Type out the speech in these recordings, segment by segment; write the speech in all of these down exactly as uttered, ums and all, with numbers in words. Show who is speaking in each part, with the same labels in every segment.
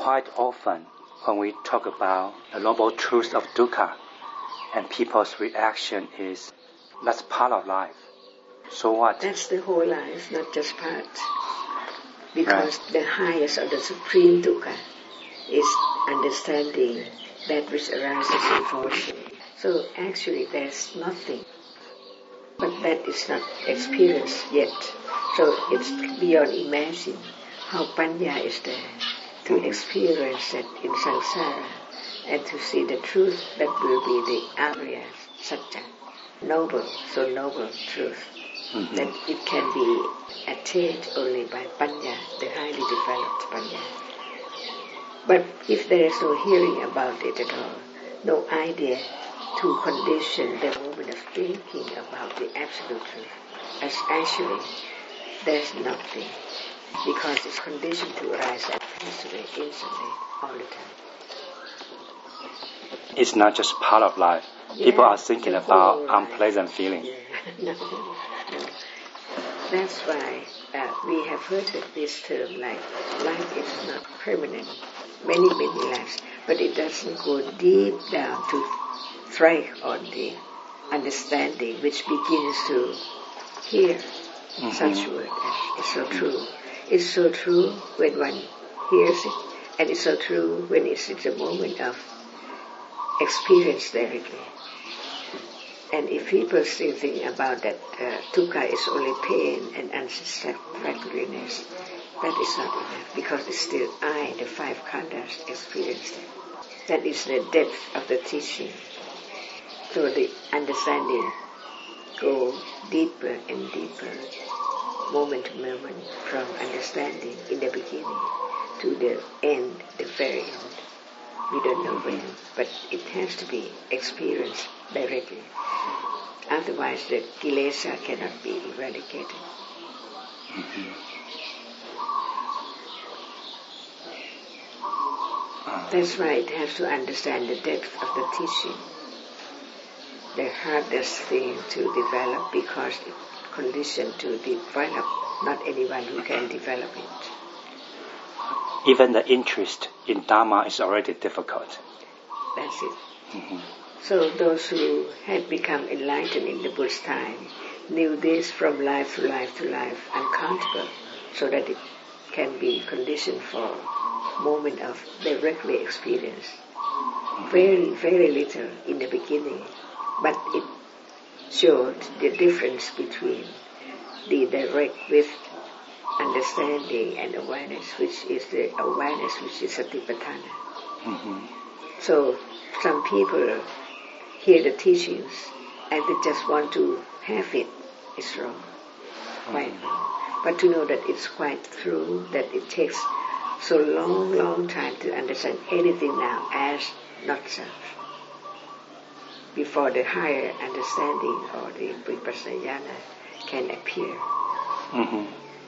Speaker 1: quite often when we talk about the noble truth of dukkha, and people's reaction is, that's part of life. So what?
Speaker 2: That's the whole life, not just part. Because
Speaker 1: right.
Speaker 2: the highest of the supreme dukkha is understanding that which arises in fortune. So actually there's nothing, but that is not experienced yet. So it's beyond imagining how panya is there to mm-hmm. experience that in samsara and to see the truth that will be the Arya Satya, noble, so noble truth, mm-hmm. that it can be attained only by panya, the highly developed panya. But if there is no hearing about it at all, no idea to condition the moment of thinking about the absolute truth, as actually there's nothing, because it's conditioned to arise and pass away instantly, all the time.
Speaker 1: It's not just part of life.
Speaker 2: Yeah,
Speaker 1: people are thinking about
Speaker 2: life.
Speaker 1: unpleasant feeling.
Speaker 2: Yeah. no, no. That's why uh, we have heard this term like life is not permanent, many, many lives, but it doesn't go deep down to strike on the understanding which begins to hear mm-hmm. such word. It's so true. It's so true when one hears it, and it's so true when it's in the moment of experience directly. And if people still think about that uh, dukkha is only pain and unsatisfactoriness, that is not enough, because it's still I, the five khandhas, experience that. That is the depth of the teaching. So the understanding go deeper and deeper, moment to moment, from understanding in the beginning to the end, the very end. We don't know when, but it has to be experienced directly. Otherwise, the kilesa cannot be eradicated.
Speaker 1: Mm-hmm.
Speaker 2: That's why it has to understand the depth of the teaching. The hardest thing to develop, because it's conditioned to develop. Not anyone who can develop it.
Speaker 1: Even the interest in Dharma is already difficult.
Speaker 2: That's it.
Speaker 1: Mm-hmm.
Speaker 2: So those who had become enlightened in the Buddha's time knew this from life to life to life, uncountable, so that it can be conditioned for moment of directly experience. Mm-hmm. Very, very little in the beginning, but it showed the difference between the direct with understanding and awareness, which is the awareness which is satipatthana.
Speaker 1: Mm-hmm.
Speaker 2: So some people hear the teachings and they just want to have it. It's wrong, quite mm-hmm. wrong. But to know that it's quite true, that it takes so long, long time to understand anything now as not self, before the higher understanding or the vipassana jnana can appear.
Speaker 1: Mm-hmm.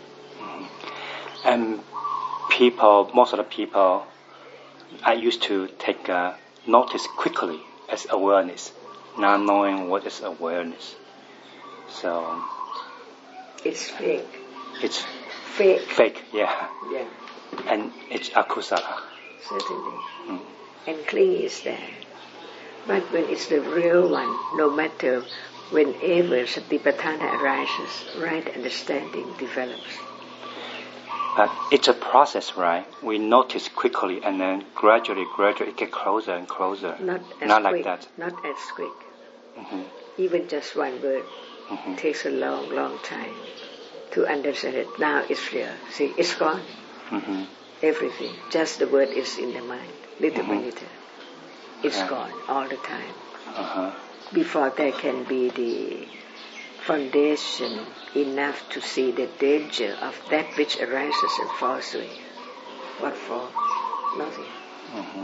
Speaker 1: And people, most of the people, I used to take uh, notice quickly as awareness, not knowing what is awareness. So
Speaker 2: it's fake.
Speaker 1: It's
Speaker 2: fake.
Speaker 1: Fake, yeah.
Speaker 2: Yeah.
Speaker 1: And it's akusala.
Speaker 2: Certainly.
Speaker 1: Mm.
Speaker 2: And clinging is there. But when it's the real one, no matter whenever satipatthana arises, right understanding develops.
Speaker 1: But it's a process, right? We notice quickly and then gradually, gradually it gets closer and closer.
Speaker 2: Not as
Speaker 1: Not
Speaker 2: quick.
Speaker 1: like that.
Speaker 2: Not as quick.
Speaker 1: Mm-hmm.
Speaker 2: Even just one word
Speaker 1: mm-hmm.
Speaker 2: takes a long, long time to understand it. Now it's real. See, it's gone.
Speaker 1: Mm-hmm.
Speaker 2: Everything. Just the word is in the mind, little
Speaker 1: mm-hmm.
Speaker 2: by little. It's yeah. gone all the time.
Speaker 1: Uh-huh.
Speaker 2: Before there can be the foundation enough to see the danger of that which arises and falls away. What for? Nothing.
Speaker 1: Mm-hmm.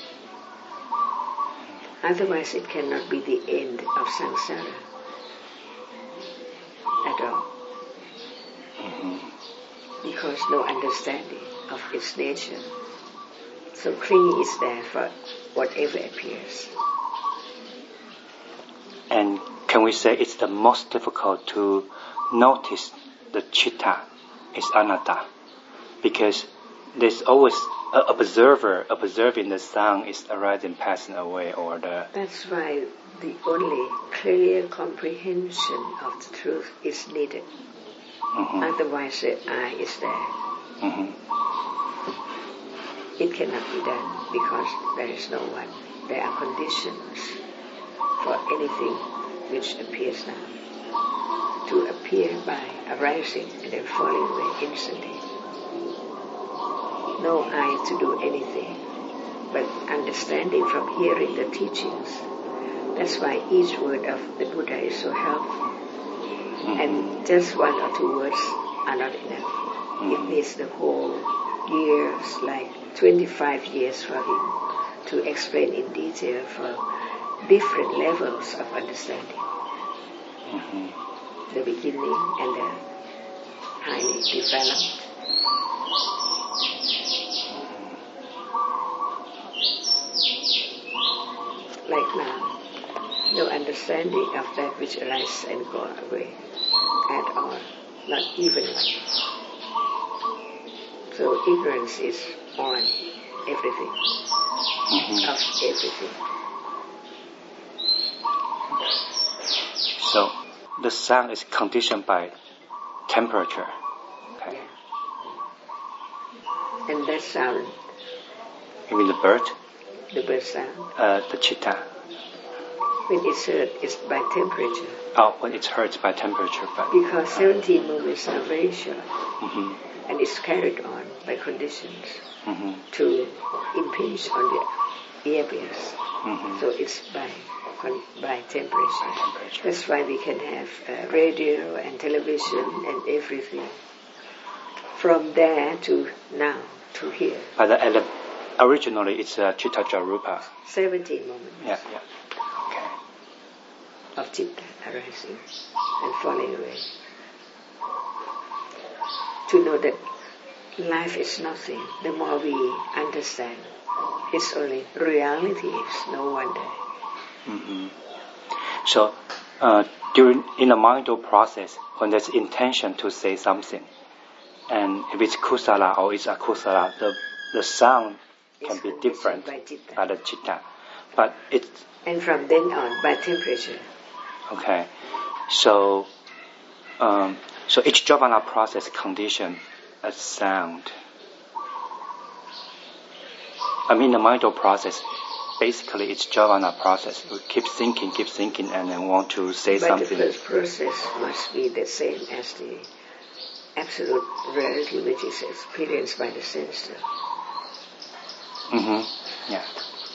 Speaker 2: Otherwise it cannot be the end of samsara at all.
Speaker 1: Mm-hmm.
Speaker 2: Because no understanding of its nature. So clinging is there for whatever appears.
Speaker 1: And can we say it's the most difficult to notice the citta is anatta? Because there's always an observer observing the sound is arising, passing away, or the...
Speaker 2: That's why the only clear comprehension of the truth is needed. Mm-hmm. Otherwise the I is there. Mm-hmm. It cannot be done because there is no one. There are conditions for anything which appears now to appear by arising and then falling away instantly. No I to do anything, but understanding from hearing the teachings. That's why each word of the Buddha is so helpful. Mm-hmm. And just one or two words are not enough. Mm-hmm. It needs the whole years, like twenty-five years for him to explain in detail for different levels of understanding. Mm-hmm. The beginning and the highly developed. Like now, no understanding of that which arises and goes away at all, not even one. So ignorance is on everything, mm-hmm. of everything.
Speaker 1: So the sound is conditioned by temperature. Okay.
Speaker 2: Yeah. And that sound.
Speaker 1: You mean the bird?
Speaker 2: The bird sound.
Speaker 1: Uh, the chitta.
Speaker 2: When it's heard, it's by temperature.
Speaker 1: Oh, when it's heard by temperature. But,
Speaker 2: because seventeen movements are very short. Mm-hmm. And it's carried on by conditions mm-hmm. to impinge on the ear bears. Mm-hmm. So it's by by temperature. by temperature. That's why we can have uh, radio and television and everything. From there to now, to here.
Speaker 1: But the, originally it's uh, Chitta Jarupa.
Speaker 2: seventeen moments.
Speaker 1: Yeah, yeah. Okay.
Speaker 2: Of Chitta arising and falling away. To know that life is nothing, the more we understand, it's only reality, is no wonder.
Speaker 1: Mm-hmm. So, uh, during in the mindful process, when there's intention to say something, and if it's kusala or it's akusala, the the sound can it's be different by, by the chitta, but it's
Speaker 2: and from then on by temperature.
Speaker 1: Okay, so um, so each jhavana process condition a sound. I mean the mindful process. Basically, it's jhavana process. We keep thinking, keep thinking, and then want to say
Speaker 2: but
Speaker 1: something.
Speaker 2: But the first process must be the same as the absolute reality which is experienced by the sense.
Speaker 1: Mm-hmm. Yeah.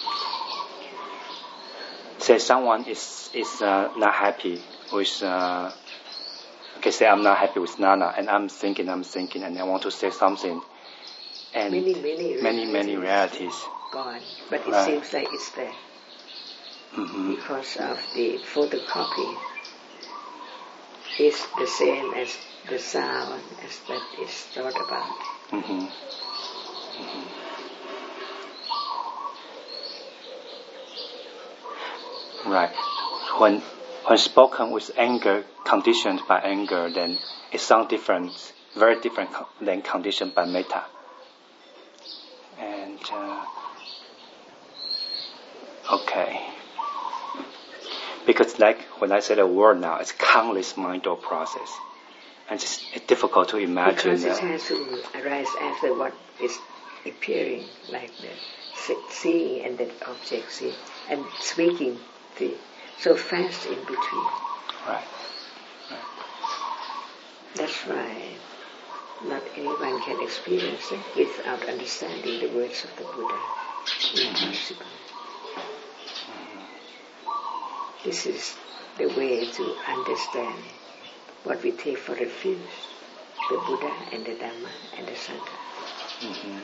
Speaker 1: Say someone is is uh, not happy with. Uh, okay, say I'm not happy with Nana, and I'm thinking, I'm thinking, and I want to say something. And
Speaker 2: many, many,
Speaker 1: many, many realities.
Speaker 2: Gone, but it
Speaker 1: right.
Speaker 2: seems like it's there mm-hmm. because of the photocopy is the same as the sound as that is thought about. Mm-hmm. Mm-hmm.
Speaker 1: Right. When when spoken with anger, conditioned by anger, then it sounds different, very different than conditioned by metta. And uh, okay, because like when I say the word now, it's countless mindful process, and it's, it's difficult to imagine.
Speaker 2: Because it has to arise after what is appearing, like the seeing and the object see, and speaking the, so fast in between.
Speaker 1: Right. right.
Speaker 2: That's why not anyone can experience it without understanding the words of the Buddha. Impossible. Mm-hmm. This is the way to understand what we take for refuge, the Buddha and the Dhamma and the Sangha.
Speaker 1: Mm-hmm.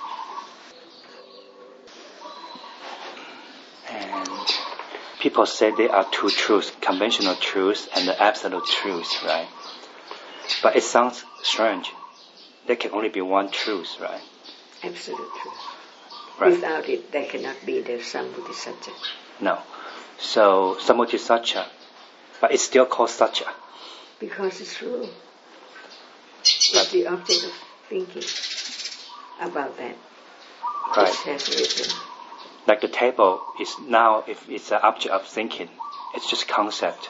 Speaker 1: And people say there are two truths, conventional truth and the absolute truth, right? But it sounds strange. There can only be one truth, right?
Speaker 2: Absolute truth.
Speaker 1: Right.
Speaker 2: Without it, there cannot be the Sambuddhisatcha.
Speaker 1: No. So, Sambuddhisatcha, but it's still called Satcha.
Speaker 2: Because it's true. It's the object of thinking. about that.
Speaker 1: Right.
Speaker 2: It has written.
Speaker 1: Like the table is now, if it's an object of thinking, it's just concept.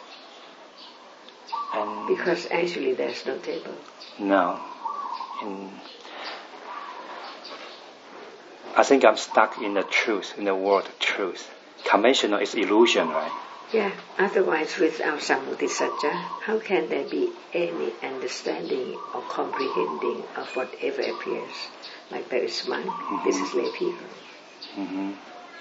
Speaker 1: And
Speaker 2: because actually there's no table.
Speaker 1: No. In, I think I'm stuck in the truth, in the word truth. Conventional is illusion, right?
Speaker 2: Yeah, otherwise without Sammutisatcha, how can there be any understanding or comprehending of whatever appears? Like there is monk, mm-hmm. This is lay people.
Speaker 1: Mm-hmm.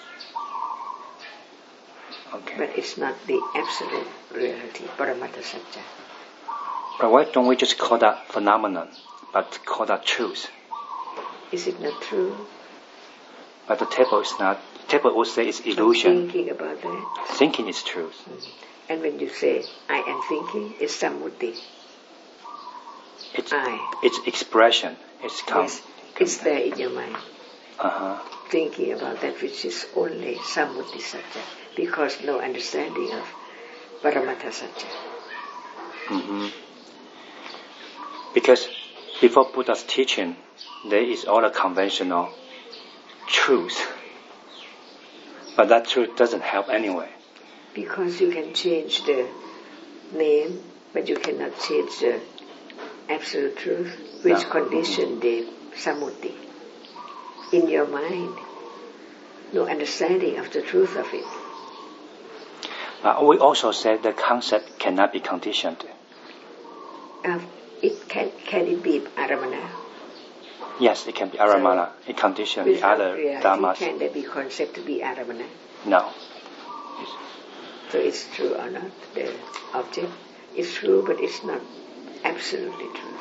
Speaker 1: Okay.
Speaker 2: But it's not the absolute reality, Paramattha Satcha.
Speaker 1: But why don't we just call that phenomenon, but call that truth?
Speaker 2: Is it not true?
Speaker 1: But the table is not. The table would say it's illusion.
Speaker 2: I'm thinking about that.
Speaker 1: Thinking is truth.
Speaker 2: Mm-hmm. And when you say, I am thinking, it's sammuti.
Speaker 1: It's,
Speaker 2: I.
Speaker 1: It's expression. It's com-
Speaker 2: yes, it's there in your mind.
Speaker 1: Uh-huh.
Speaker 2: Thinking about that which is only sammuti satcha, because no understanding of Paramattha Satcha.
Speaker 1: Mm-hmm. Because before Buddha's teaching, there is all a conventional truth. But that truth doesn't help anyway.
Speaker 2: Because you can change the name, but you cannot change the absolute truth, which no. condition mm-hmm. the sammuti. In your mind, no understanding of the truth of it.
Speaker 1: But we also said the concept cannot be conditioned.
Speaker 2: Uh, it can can it be aramana?
Speaker 1: Yes, it can be aramana. So, it conditions the other reality, dhammas.
Speaker 2: Can there be concept to be aramana?
Speaker 1: No.
Speaker 2: It's, so it's true or not? The object is true, but it's not absolutely true.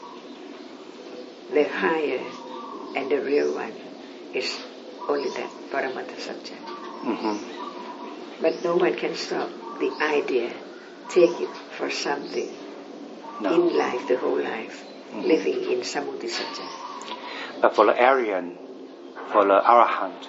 Speaker 2: The higher and the real one is only that Paramattha Satcha.
Speaker 1: Mm-hmm.
Speaker 2: But no one can stop the idea, take it for something no. in life, the whole life, mm-hmm. living in Sammuti Satcha.
Speaker 1: But for the Aryan, for the Arahant,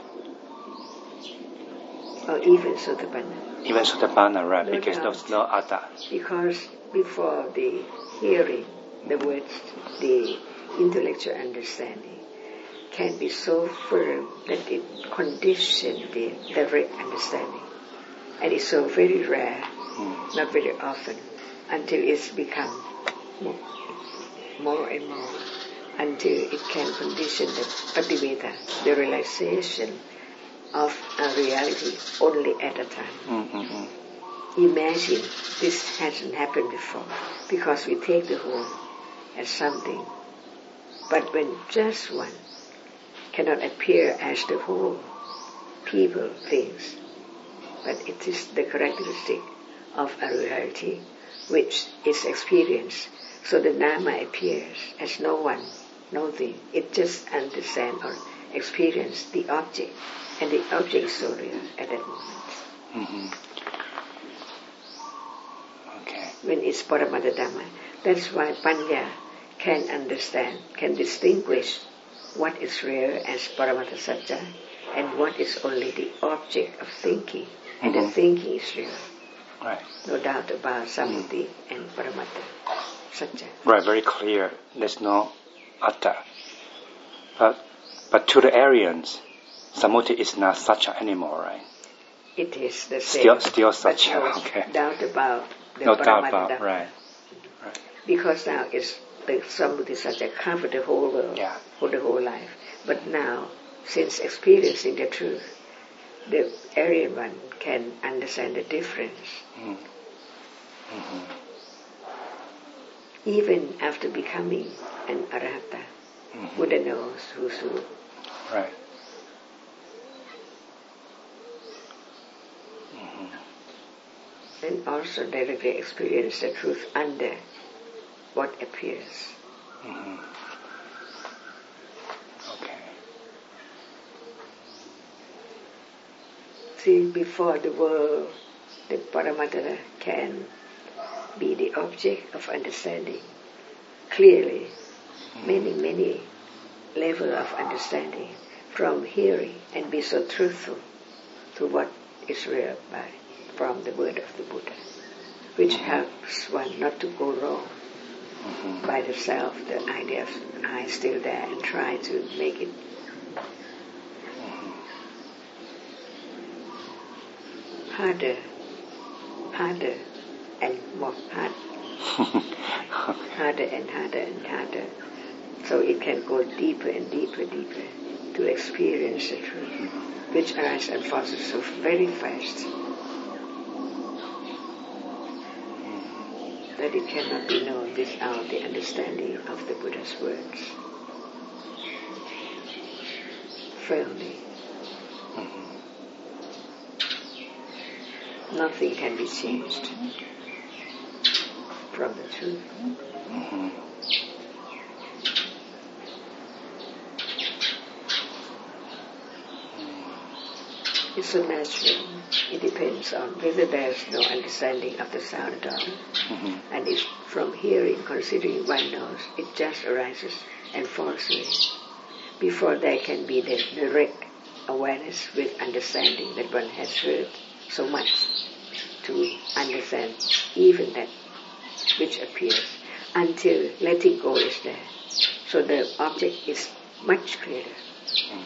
Speaker 2: or even Sotapanna.
Speaker 1: Even Sotapanna, right,
Speaker 2: no
Speaker 1: because
Speaker 2: doubt.
Speaker 1: There's no other.
Speaker 2: Because before the hearing, the words, the intellectual understanding can be so firm that it conditions the direct understanding. And it's so very rare, mm. not very often, until it's become more, more and more, until it can condition the patimeta, the realization of a reality only at a time.
Speaker 1: Mm-hmm.
Speaker 2: Imagine this hasn't happened before, because we take the whole as something. But when just one cannot appear as the whole, people, things, but it is the characteristic of a reality which is experienced. So the nama appears as no one, no thing. It just understands or experiences the object, and the object is so real at that moment.
Speaker 1: Mm-hmm. Okay.
Speaker 2: When it's Paramattha Dhamma. That's why Panya can understand, can distinguish what is real as Paramattha Satcha and what is only the object of thinking. And mm-hmm. the thinking is real.
Speaker 1: Right.
Speaker 2: No doubt about Sammuti mm-hmm. and Paramattha Satcha.
Speaker 1: Right, very clear. There's no atta. But, but to the Aryans, Sammuti is not Satcha anymore, right?
Speaker 2: It is the same.
Speaker 1: Still, still Satcha,
Speaker 2: no
Speaker 1: okay.
Speaker 2: doubt about the
Speaker 1: no
Speaker 2: Paramattha
Speaker 1: doubt about,
Speaker 2: Dhamma.
Speaker 1: right. right.
Speaker 2: Because now it's the Sammuti Satcha covered the whole world
Speaker 1: yeah.
Speaker 2: for the whole life. But now, since experiencing the truth, the Aryan one can understand the difference.
Speaker 1: Mm. Mm-hmm.
Speaker 2: Even after becoming an Arahata, mm-hmm. Buddha knows who's who.
Speaker 1: Right. Mm-hmm.
Speaker 2: And also directly experience the truth under what appears.
Speaker 1: Mm-hmm. Okay.
Speaker 2: See, before the world, the Paramattha can be the object of understanding. Clearly, mm-hmm. many, many levels of understanding from hearing and be so truthful to what is real by from the word of the Buddha, which mm-hmm. helps one not to go wrong. mm-hmm. by the self, the idea of I is still there, and try to make it mm-hmm. harder, harder, and more hard, okay. harder and harder and harder, so it can go deeper and deeper, deeper to experience the truth, mm-hmm. which arises and falls so very fast. That it cannot be known without the understanding of the Buddha's words. Firmly. Mm-hmm. Nothing can be changed from the truth. Mm-hmm. It's so natural. It depends on whether there is no understanding of the sound at all. Mm-hmm. And if from hearing, considering one knows, it just arises and falls away. Before there can be the direct awareness with understanding that one has heard so much to understand even that which appears, until letting go is there. So the object is much clearer. Mm.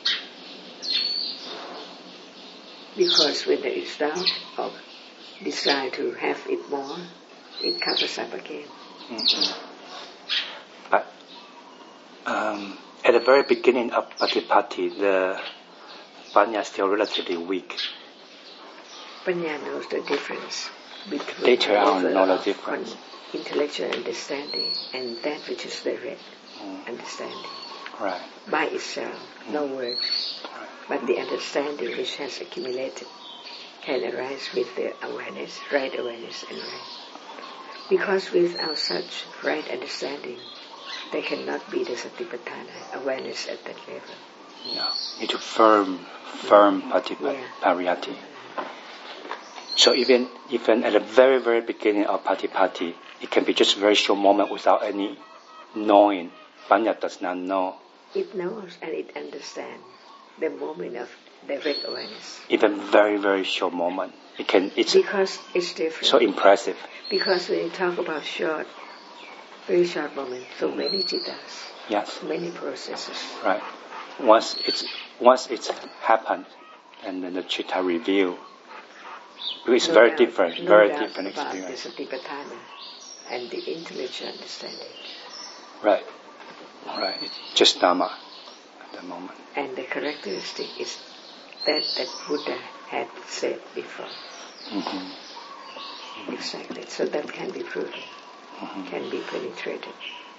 Speaker 2: Because when there is doubt or desire to have it more, it covers up again.
Speaker 1: Mm-hmm. But um, at the very beginning of Patipati, the Panya is still relatively weak.
Speaker 2: Panya knows the difference between
Speaker 1: later on know the difference.
Speaker 2: Intellectual understanding and that which is direct mm. understanding.
Speaker 1: Right.
Speaker 2: By itself, mm. no words. Right. But the understanding which has accumulated can arise with the awareness, right awareness and right. Because without such right understanding, there cannot be the satipatthana, awareness at that level.
Speaker 1: No, it's a firm, firm yeah. Patipati, yeah. Pariyati. So even even at the very, very beginning of Patipati, it can be just a very short moment without any knowing. Panya does not know.
Speaker 2: It knows and it understands the moment of direct awareness.
Speaker 1: Even very, very short moment. It can. It's
Speaker 2: because it's different.
Speaker 1: So impressive.
Speaker 2: Because when you talk about short, very short moment, so mm. many jittas.
Speaker 1: Yes.
Speaker 2: Many processes.
Speaker 1: Right. Once it's once it's happened, and then the chitta reveal. It's
Speaker 2: no
Speaker 1: very
Speaker 2: doubt,
Speaker 1: different,
Speaker 2: no
Speaker 1: very
Speaker 2: doubt
Speaker 1: different
Speaker 2: about
Speaker 1: experience.
Speaker 2: The satipatthana and the intellectual understanding.
Speaker 1: Right, right. It's just Dhamma at the moment.
Speaker 2: And the characteristic is that that Buddha had said before. Mm-hmm. Exactly. So that can be proven, mm-hmm. can be penetrated.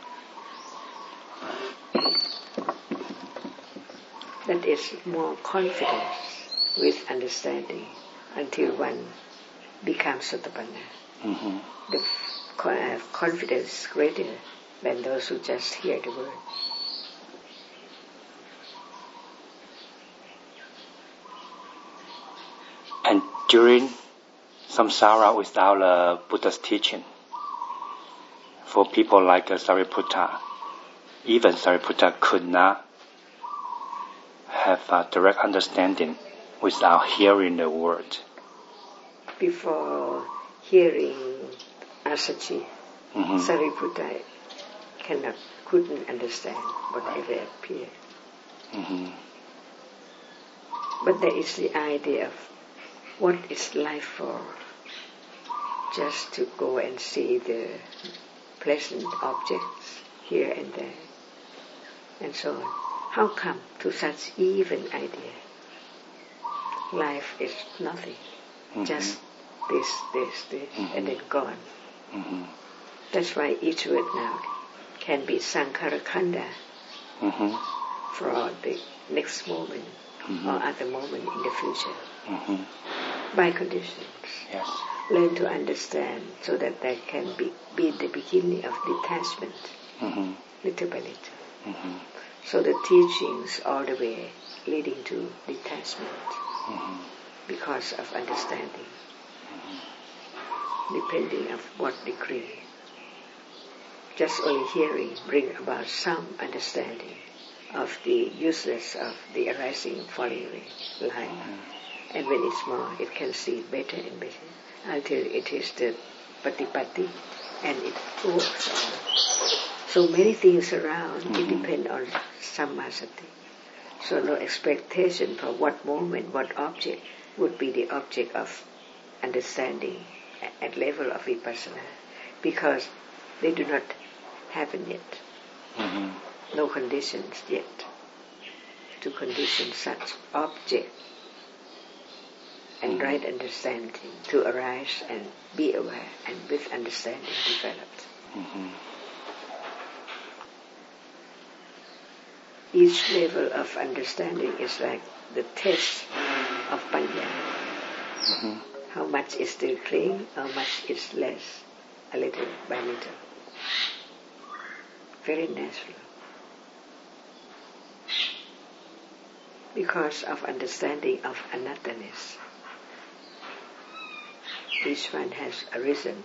Speaker 2: That is more confidence with understanding until one becomes Sotapanna. Mm-hmm. The f- confidence is greater than those who just hear the word.
Speaker 1: And during samsara without uh, Buddha's teaching, for people like uh, Sariputta, even Sariputta could not have a direct understanding without hearing the word.
Speaker 2: Before hearing Asachi, mm-hmm. Sariputta cannot, couldn't understand whatever right. appeared. Mm-hmm. But there is the idea of what is life for? Just to go and see the pleasant objects here and there, and so on. How come to such even idea? Life is nothing, mm-hmm. just this, this, this, mm-hmm. and then gone. Mm-hmm. That's why each word now can be Sankharakanda mm-hmm. for the next moment mm-hmm. or other moment in the future. Mm-hmm. By conditions.
Speaker 1: Yes.
Speaker 2: Learn to understand so that there can be, be the beginning of detachment, mm-hmm. little by little. Mm-hmm. So the teachings all the way leading to detachment mm-hmm. because of understanding, mm-hmm. depending on what degree. Just only hearing bring about some understanding of the useless of the arising, falling away life. Mm-hmm. And when it's more, it can see better and better until it is the patipatti, and it works. So many things around, mm-hmm. it depends on sammasati. So no expectation for what moment, what object would be the object of understanding at level of vipassana, because they do not happen yet. Mm-hmm. No conditions yet to condition such object and mm-hmm. right understanding to arise and be aware and with understanding developed. Mm-hmm. Each level of understanding is like the test of panya. Mm-hmm. How much is still clean, how much is less, a little by little. Very natural. Because of understanding of anatta-ness. Each one has arisen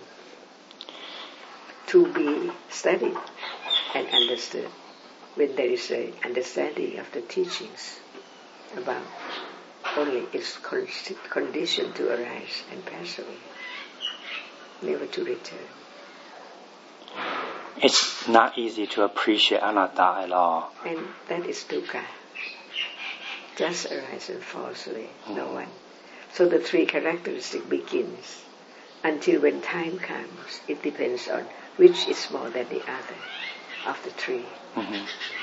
Speaker 2: to be studied and understood when there is an understanding of the teachings about only its condition to arise and pass away, never to return.
Speaker 1: It's not easy to appreciate anatta at all.
Speaker 2: And that is dukkha. Just arise and falls away, mm-hmm. no one. So the three characteristics begins until when time comes, it depends on which is more than the other of the three. Mm-hmm.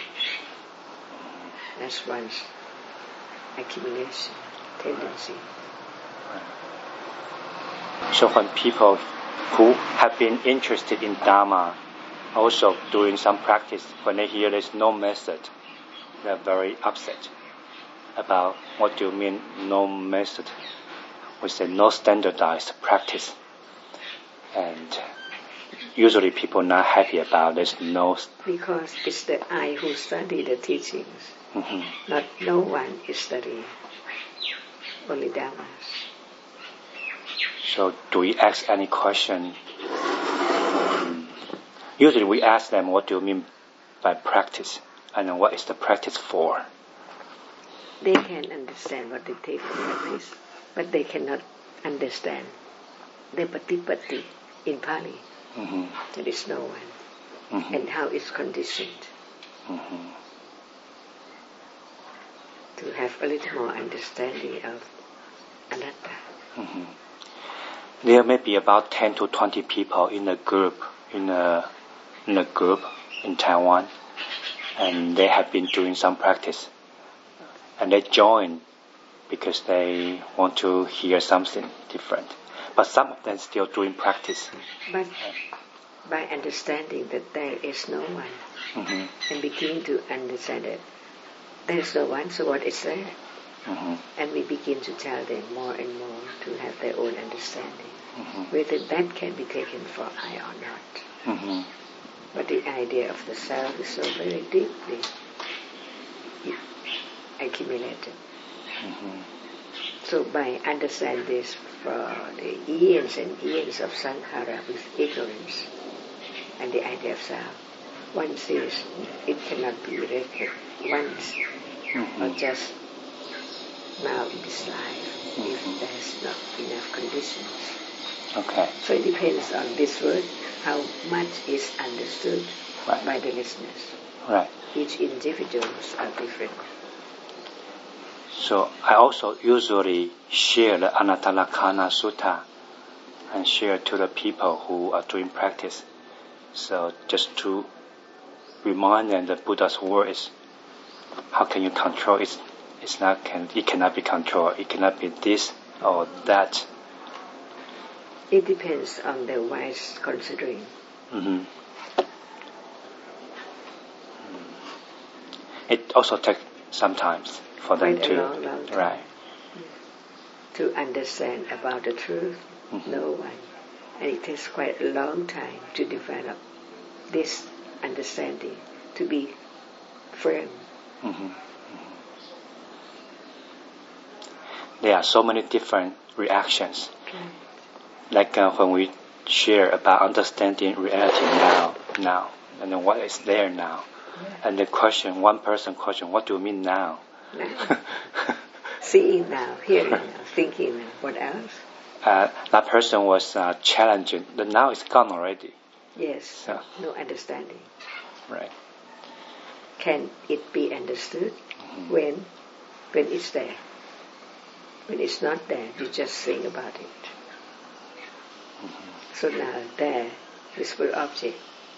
Speaker 2: That's one's accumulation, tendency.
Speaker 1: So when people who have been interested in Dharma, also doing some practice, when they hear there's no method, they're very upset about what do you mean no method. We say no standardized practice. And usually people are not happy about this no.
Speaker 2: Because it's the I who study the teachings. Mm-hmm. Not no one is studying. Only Dhammas.
Speaker 1: So do we ask any question? Um, usually we ask them what do you mean by practice and what is the practice for?
Speaker 2: They can understand what they take from practice, but they cannot understand the patipatti in Pali. Mm-hmm. There is no one. Mm-hmm. And how it's conditioned. Mm-hmm. To have a little more understanding of anatta. Mm-hmm.
Speaker 1: There may be about ten to twenty people in a group, in a, in a group in Taiwan, and they have been doing some practice. And they join because they want to hear something different. But some of them still doing practice.
Speaker 2: But by understanding that there is no one, mm-hmm. and begin to understand it, there is no one, so what is there? Mm-hmm. And we begin to tell them more and more to have their own understanding. Mm-hmm. Whether that can be taken for I or not. Mm-hmm. But the idea of the self is so very deeply accumulated. Mm-hmm. So by understanding this for the eons and eons of sankhara with ignorance and the idea of self, one sees it cannot be reckoned once mm-hmm. or just now in this life mm-hmm. if there's not enough conditions.
Speaker 1: Okay.
Speaker 2: So it depends on this word, how much is understood right. by the listeners.
Speaker 1: Right.
Speaker 2: Each individuals are different.
Speaker 1: So I also usually share the Anattalakkana Sutta and share to the people who are doing practice. So just to remind them that Buddha's word is, how can you control it? It's not can it cannot be controlled. It cannot be this or that.
Speaker 2: It depends on the wise considering. Mm-hmm.
Speaker 1: It also takes some time for them
Speaker 2: Quite
Speaker 1: to
Speaker 2: a long, long time.
Speaker 1: Right.
Speaker 2: To understand about the truth, mm-hmm. no one. And it takes quite a long time to develop this understanding, to be firm. Mm-hmm. Mm-hmm.
Speaker 1: There are so many different reactions.
Speaker 2: Okay.
Speaker 1: Like uh, when we share about understanding reality now, now, and then what is there now. Yeah. And the question, one person question, what do you mean now?
Speaker 2: Now. Seeing now, hearing now, thinking now. What else?
Speaker 1: Uh, that person was uh, challenging. The now is gone already.
Speaker 2: Yes,
Speaker 1: So,
Speaker 2: no understanding.
Speaker 1: right.
Speaker 2: Can it be understood?
Speaker 1: Mm-hmm.
Speaker 2: When? When it's there. When it's not there, you just think about it.
Speaker 1: Mm-hmm.
Speaker 2: So now there, whisper object.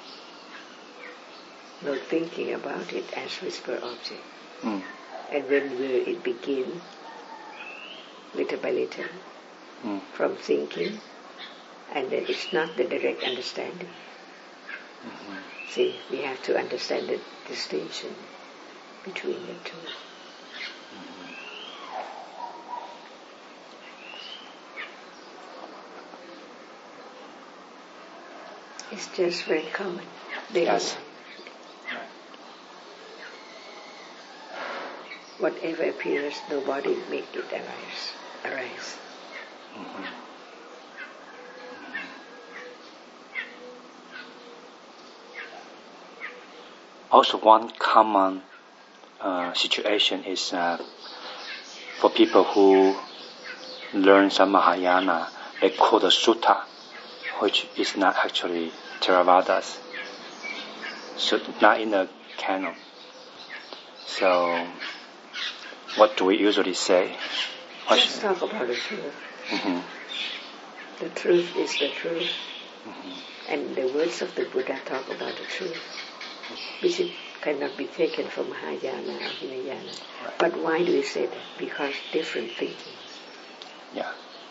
Speaker 2: No thinking about it as whisper object.
Speaker 1: Mm.
Speaker 2: And when will it begin? Little by little.
Speaker 1: Mm.
Speaker 2: From thinking. And then it's not the direct understanding.
Speaker 1: Mm-hmm.
Speaker 2: See, we have to understand the distinction between the two.
Speaker 1: Mm-hmm.
Speaker 2: It's just very common. Daily
Speaker 1: Yes.
Speaker 2: life. Whatever appears, nobody make it arise. arise.
Speaker 1: Mm-hmm. Also, one common uh, situation is uh, for people who learn some Mahayana, they quote a sutta, which is not actually Theravadas, so not in the canon. So, what do we usually say? What
Speaker 2: Let's talk about the truth.
Speaker 1: Mm-hmm.
Speaker 2: The truth is the truth.
Speaker 1: Mm-hmm.
Speaker 2: And the words of the Buddha talk about the truth, which it cannot be taken from Mahayana or Hinayana.
Speaker 1: Right.
Speaker 2: But why do we say that? Because different thinkings.
Speaker 1: Yeah.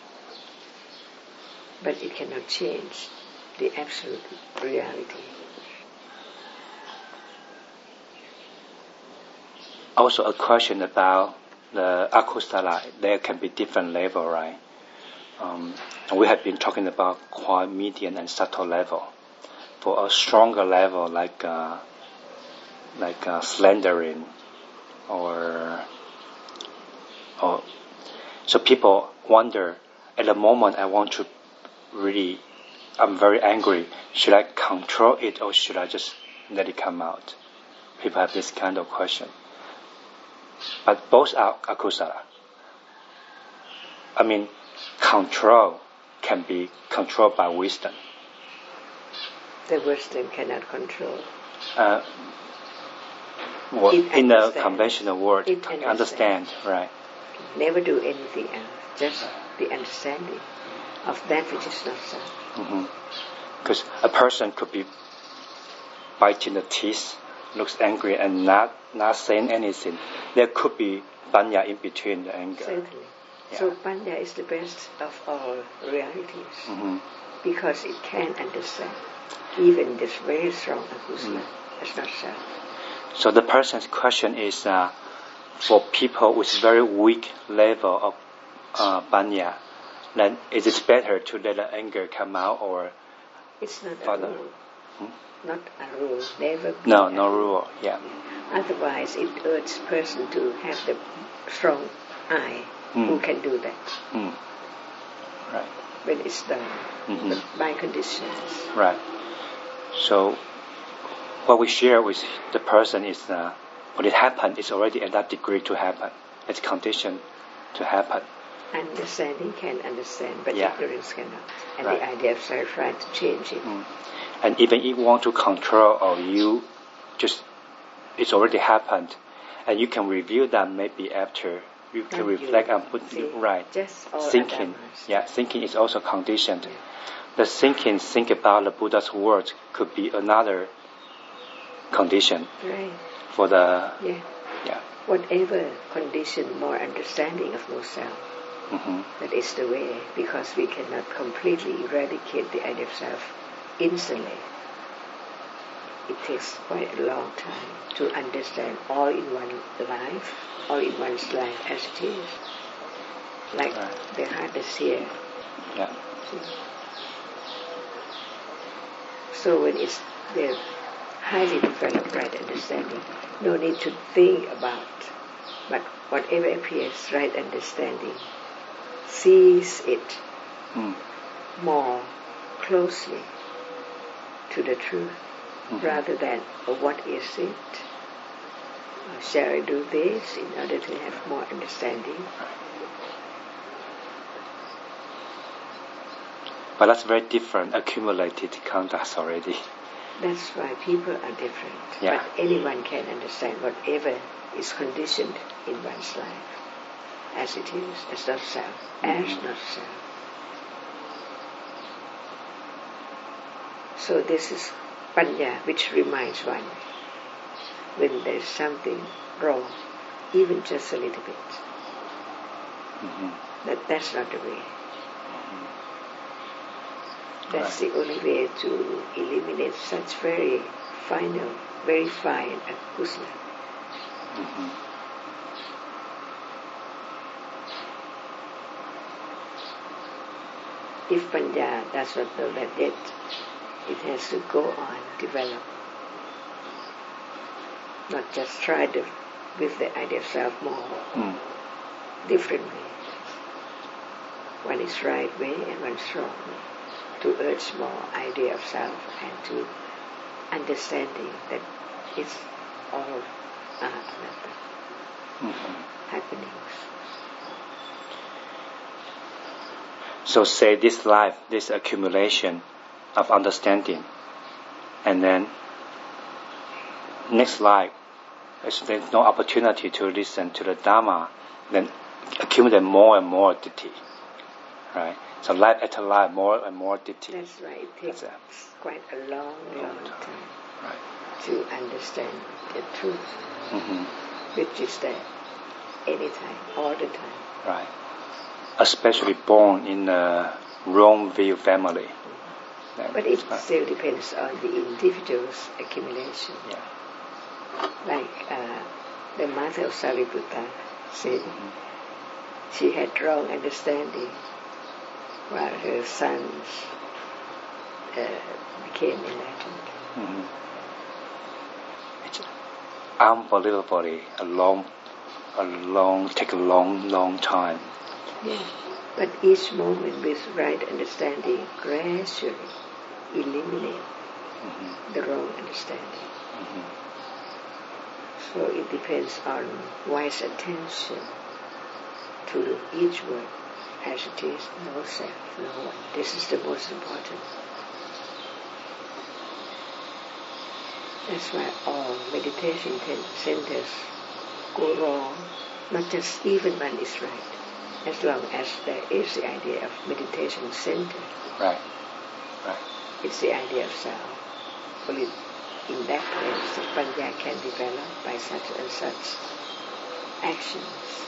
Speaker 2: But it cannot change the absolute reality.
Speaker 1: Also, a question about the akusala. There can be different level, right? Um, we have been talking about quite medium and subtle level. For a stronger level, like uh, like uh, slandering, or or so people wonder. At the moment, I want to really, I'm very angry. Should I control it or should I just let it come out? People have this kind of question. But both are akusala. I mean, control can be controlled by wisdom.
Speaker 2: The wisdom cannot control.
Speaker 1: Uh, well, in the conventional word,
Speaker 2: it
Speaker 1: understand, right?
Speaker 2: Never do anything else, just the understanding of that which is not so.
Speaker 1: Because mm-hmm. a person could be biting the teeth, looks angry and not, not saying anything. There could be panya in between the anger.
Speaker 2: Certainly.
Speaker 1: Yeah.
Speaker 2: So panya is the best of all realities
Speaker 1: mm-hmm.
Speaker 2: because it can understand even this very strong akusala
Speaker 1: mm.
Speaker 2: as not so.
Speaker 1: So the person's question is uh, for people with very weak level of uh, panya, then is it better to let the anger come out or
Speaker 2: it's not
Speaker 1: further?
Speaker 2: a rule.
Speaker 1: Hmm?
Speaker 2: Not a rule. Never be
Speaker 1: No,
Speaker 2: a
Speaker 1: no
Speaker 2: rule.
Speaker 1: rule. Yeah.
Speaker 2: Otherwise, it urges person to have the strong eye
Speaker 1: mm.
Speaker 2: who can do that.
Speaker 1: Mm. Right.
Speaker 2: When it's done
Speaker 1: mm-hmm.
Speaker 2: but by conditions.
Speaker 1: Right. So what we share with the person is uh, when it happened, it's already at that degree to happen. It's conditioned to happen.
Speaker 2: Understanding can understand, but
Speaker 1: yeah.
Speaker 2: ignorance cannot. And
Speaker 1: right.
Speaker 2: the idea of self trying to change it.
Speaker 1: Mm. And even if you want to control or you just, it's already happened, and you can review that maybe after you can
Speaker 2: Not
Speaker 1: reflect
Speaker 2: you.
Speaker 1: and put
Speaker 2: See,
Speaker 1: right.
Speaker 2: Just all
Speaker 1: thinking,
Speaker 2: adamas.
Speaker 1: yeah, thinking is also conditioned.
Speaker 2: Yeah.
Speaker 1: The thinking, think about the Buddha's words could be another condition
Speaker 2: right.
Speaker 1: for the
Speaker 2: yeah.
Speaker 1: yeah.
Speaker 2: Whatever condition more understanding of no self.
Speaker 1: Mm-hmm.
Speaker 2: That is the way, because we cannot completely eradicate the idea of self instantly. It takes quite a long time to understand all in one life, all in one's life as it is. Like
Speaker 1: right.
Speaker 2: the heart is here.
Speaker 1: Yeah.
Speaker 2: So when it's the highly developed right understanding, no need to think about, but whatever appears right understanding, sees it
Speaker 1: mm.
Speaker 2: more closely to the truth, mm-hmm. rather than oh, what is it? Or shall I do this in order to have more understanding?
Speaker 1: But that's very different, accumulated contacts already.
Speaker 2: That's why people are different.
Speaker 1: Yeah.
Speaker 2: But anyone can understand whatever is conditioned in one's life as it is, as not self, mm-hmm. as not self. So this is panya, which reminds one when there's something wrong, even just a little bit. Mm-hmm. That that's not the way. That's right. The only way to eliminate such very final, very fine akusala. Mm-hmm. If panya does not know that yet, it has to go on, develop. Not just try to, with the idea of self more, mm. different way. One is right way and one is wrong way. To urge more idea of self and to understanding that it's all art matter, mm-hmm. happenings.
Speaker 1: So say this life, this accumulation of understanding, and then next life, if there's no opportunity to listen to the Dhamma, then accumulate more and more ditthi, right? So life after life, more and more ditthi.
Speaker 2: That's right. It takes a, quite a long, long, long time, time
Speaker 1: right.
Speaker 2: to understand the truth, mm-hmm. which is there anytime, all the time.
Speaker 1: Right. Especially born in a wrong view family.
Speaker 2: Mm-hmm. But it right. still depends on the individual's accumulation.
Speaker 1: Yeah.
Speaker 2: Like uh, the mother of Sariputta said, mm-hmm. she had wrong understanding, while her sons uh, became enlightened. Mm-hmm.
Speaker 1: It's unbelievably a long, a long, take a long, long time.
Speaker 2: Yeah, but each moment with right understanding gradually eliminate mm-hmm. the wrong understanding. Mm-hmm. So it depends on wise attention to each word. As it is, no self, no one. This is the most important. That's why all meditation centers go wrong. Not just even one is right, as long as there is the idea of meditation center.
Speaker 1: Right, right.
Speaker 2: It's the idea of self. Only in that place, the panya can develop by such and such actions.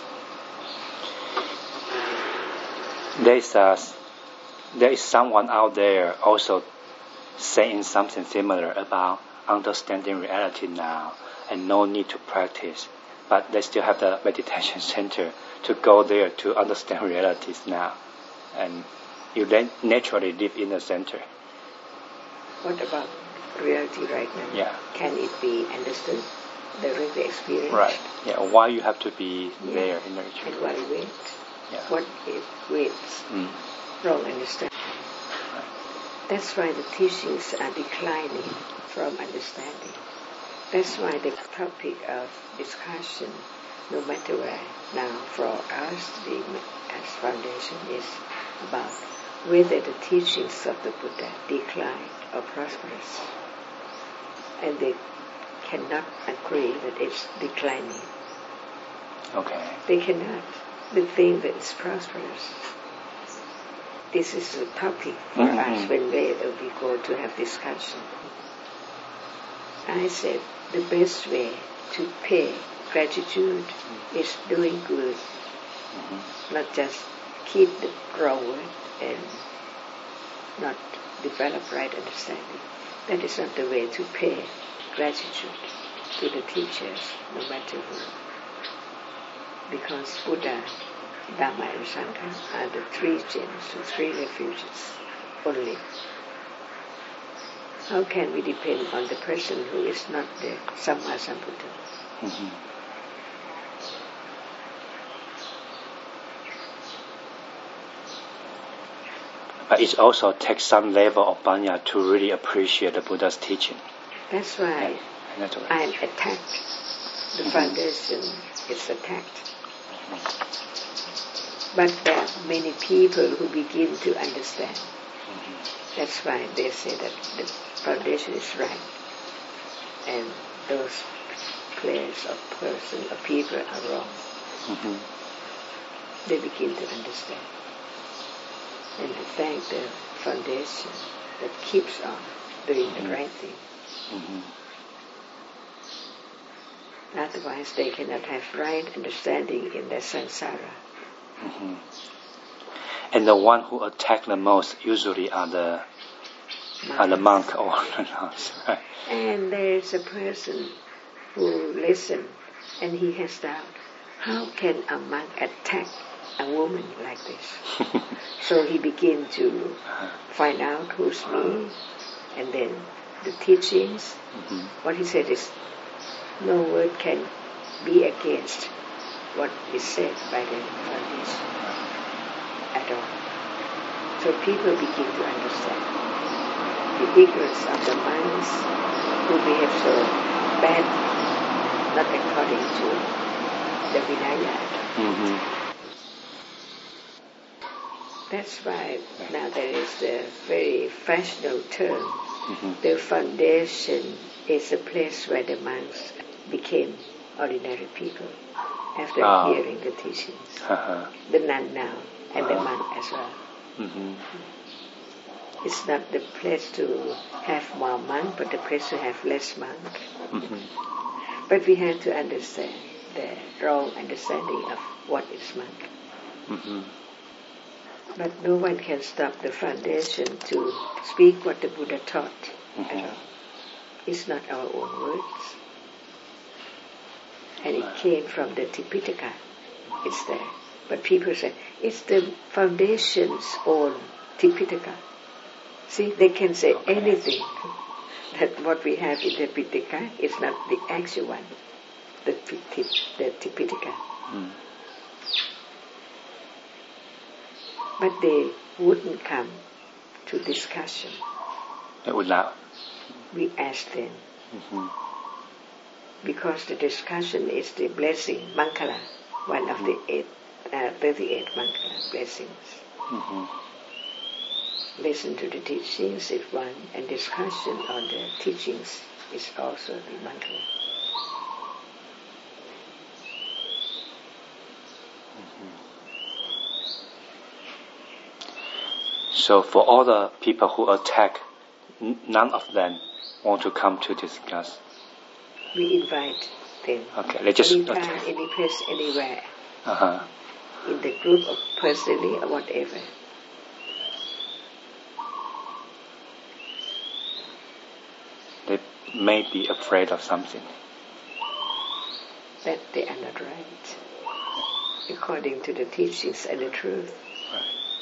Speaker 1: There is, a, there is someone out there also saying something similar about understanding reality now and no need to practice, but they still have the meditation center to go there to understand realities now, and you then naturally live in the center.
Speaker 2: What about reality right now?
Speaker 1: Yeah.
Speaker 2: Can it be understood, directly experienced?
Speaker 1: Right. Yeah. Why you have to be yeah. there in the retreat?
Speaker 2: And why wait?
Speaker 1: Yeah.
Speaker 2: What it waits? Mm. Wrong understanding.
Speaker 1: Right.
Speaker 2: That's why the teachings are declining from understanding. That's why the topic of discussion, no matter where, now for us, the as foundation is about whether the teachings of the Buddha decline or prosperous. And they cannot agree that it's declining.
Speaker 1: Okay.
Speaker 2: They cannot. The thing that is prosperous. This is the topic for mm-hmm. us when we, we go to have discussion. I said the best way to pay gratitude mm-hmm. is doing good, mm-hmm. not just keep the wrong word and not develop right understanding. That is not the way to pay gratitude to the teachers, no matter who. Because Buddha, Dhamma and Sangha are the three gems, the three refuges only. How can we depend on the person who is not the Samma Sambuddha? Mm-hmm.
Speaker 1: But it also takes some level of panya to really appreciate the Buddha's teaching.
Speaker 2: That's why
Speaker 1: yeah,
Speaker 2: I am attacked. The mm-hmm. foundation is attacked. But there are many people who begin to understand. Mm-hmm. That's why they say that the foundation is right, and those players or person or people are wrong.
Speaker 1: Mm-hmm.
Speaker 2: They begin to understand and to thank the foundation that keeps on doing mm-hmm. the right thing.
Speaker 1: Mm-hmm.
Speaker 2: Otherwise, they cannot have right understanding in their samsara.
Speaker 1: Mm-hmm. And the one who attack the most usually are the monk. are the monk or the nuns. Right?
Speaker 2: And there is a person who listens and he has doubt. How can a monk attack a woman like this? So he begins to find out who's me, and then the teachings. Mm-hmm. What he said is, no word can be against what is said by the foundation at all. So people begin to understand the ignorance of the monks who behave so badly, not according to the Vinaya. Mm-hmm. That's why now there is the very fashionable term. Mm-hmm. The foundation is a place where the monks became ordinary people after oh. hearing the teachings. Uh-huh. The nun now and uh-huh. the monk as well. Mm-hmm. It's not the place to have more monk, but the place to have less monk. Mm-hmm. But we have to understand the wrong understanding of what is monk. Mm-hmm. But no one can stop the foundation to speak what the Buddha taught mm-hmm. at all. It's not our own words. And it came from the Tipitaka. It's there. But people say, it's the foundation's own Tipitaka. See, they can say okay. anything. That what we have in the Pitaka is not the actual one. The, the Tipitaka. Mm. But they wouldn't come to discussion.
Speaker 1: They would not.
Speaker 2: We asked them. Mm-hmm. Because the discussion is the blessing, Mankala, one mm-hmm. of the eight, uh, thirty-eight Mankala blessings. Mm-hmm. Listen to the teachings is one, and discussion on the teachings is also the Mankala.
Speaker 1: So for all the people who attack, n- none of them want to come to discuss.
Speaker 2: We invite them.
Speaker 1: Okay, they just
Speaker 2: anytime,
Speaker 1: attack.
Speaker 2: any place, anywhere.
Speaker 1: Uh-huh.
Speaker 2: In the group or personally or whatever.
Speaker 1: They may be afraid of something.
Speaker 2: That they are not right, according to the teachings and the truth. Right.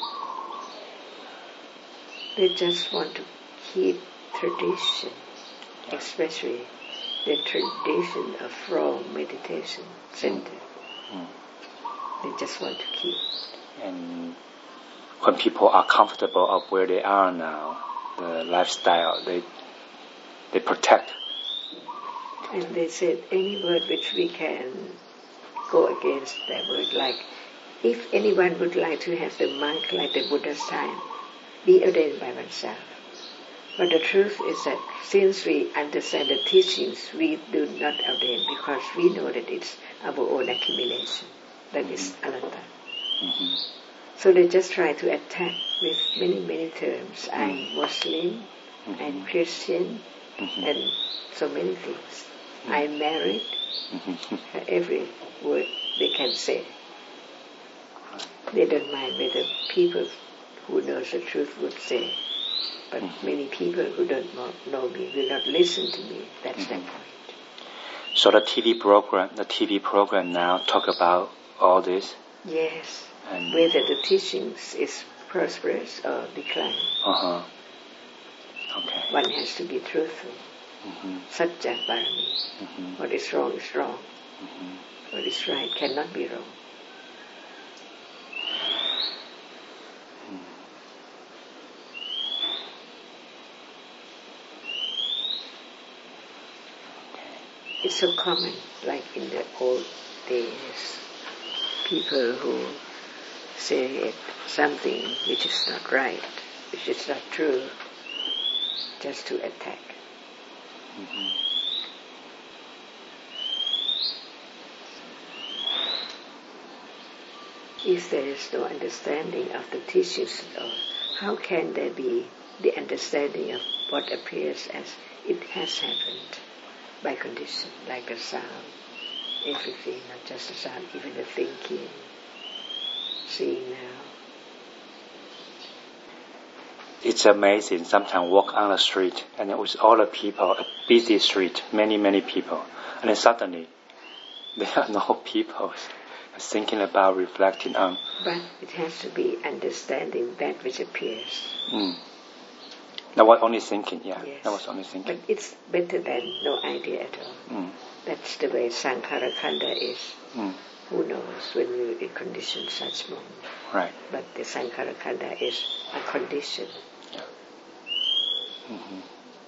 Speaker 2: They just want to keep tradition, especially the tradition of wrong meditation center. Mm. Mm. They just want to keep.
Speaker 1: And when people are comfortable of where they are now, the lifestyle, they they protect.
Speaker 2: And they said any word which we can go against that word, like if anyone would like to have the monk like the Buddha's time, be ordained by oneself. But the truth is that since we understand the teachings, we do not ordain because we know that it's our own accumulation. That mm-hmm. is anatta. Mm-hmm. So they just try to attack with many, many terms. Mm-hmm. I'm Muslim, mm-hmm. I'm Christian, mm-hmm. and so many things. Mm-hmm. I'm married. Mm-hmm. Every word they can say. They don't mind whether people who knows the truth would say. But mm-hmm. many people who don't know, know me will not listen to me. That's mm-hmm. the point.
Speaker 1: So the T V program, the T V program now talk about all this?
Speaker 2: Yes. And whether the teachings is prosperous or decline.
Speaker 1: Uh-huh. Okay.
Speaker 2: One has to be truthful. Mm-hmm. Satya Parami. Mm-hmm. What is wrong is wrong. Mm-hmm. What is right cannot be wrong. It's so common, like in the old days, people who say something which is not right, which is not true, just to attack.
Speaker 1: Mm-hmm.
Speaker 2: If there is no understanding of the teachings at all, how can there be the understanding of what appears as it has happened by condition, like the sound, everything, not just the sound, even the thinking, seeing now.
Speaker 1: It's amazing. Sometimes walk on the street and it was all the people, a busy street, many, many people. And then suddenly there are no people thinking about, reflecting on.
Speaker 2: But it has to be understanding that which appears.
Speaker 1: Mm. That was only thinking, yeah.
Speaker 2: Yes.
Speaker 1: That was only thinking.
Speaker 2: But it's better than no idea at all.
Speaker 1: Mm.
Speaker 2: That's the way Sankhara Khanda is.
Speaker 1: Mm.
Speaker 2: Who knows when we're in condition such moment.
Speaker 1: Right.
Speaker 2: But the Sankhara Khanda is a condition.
Speaker 1: Yeah. Mm-hmm.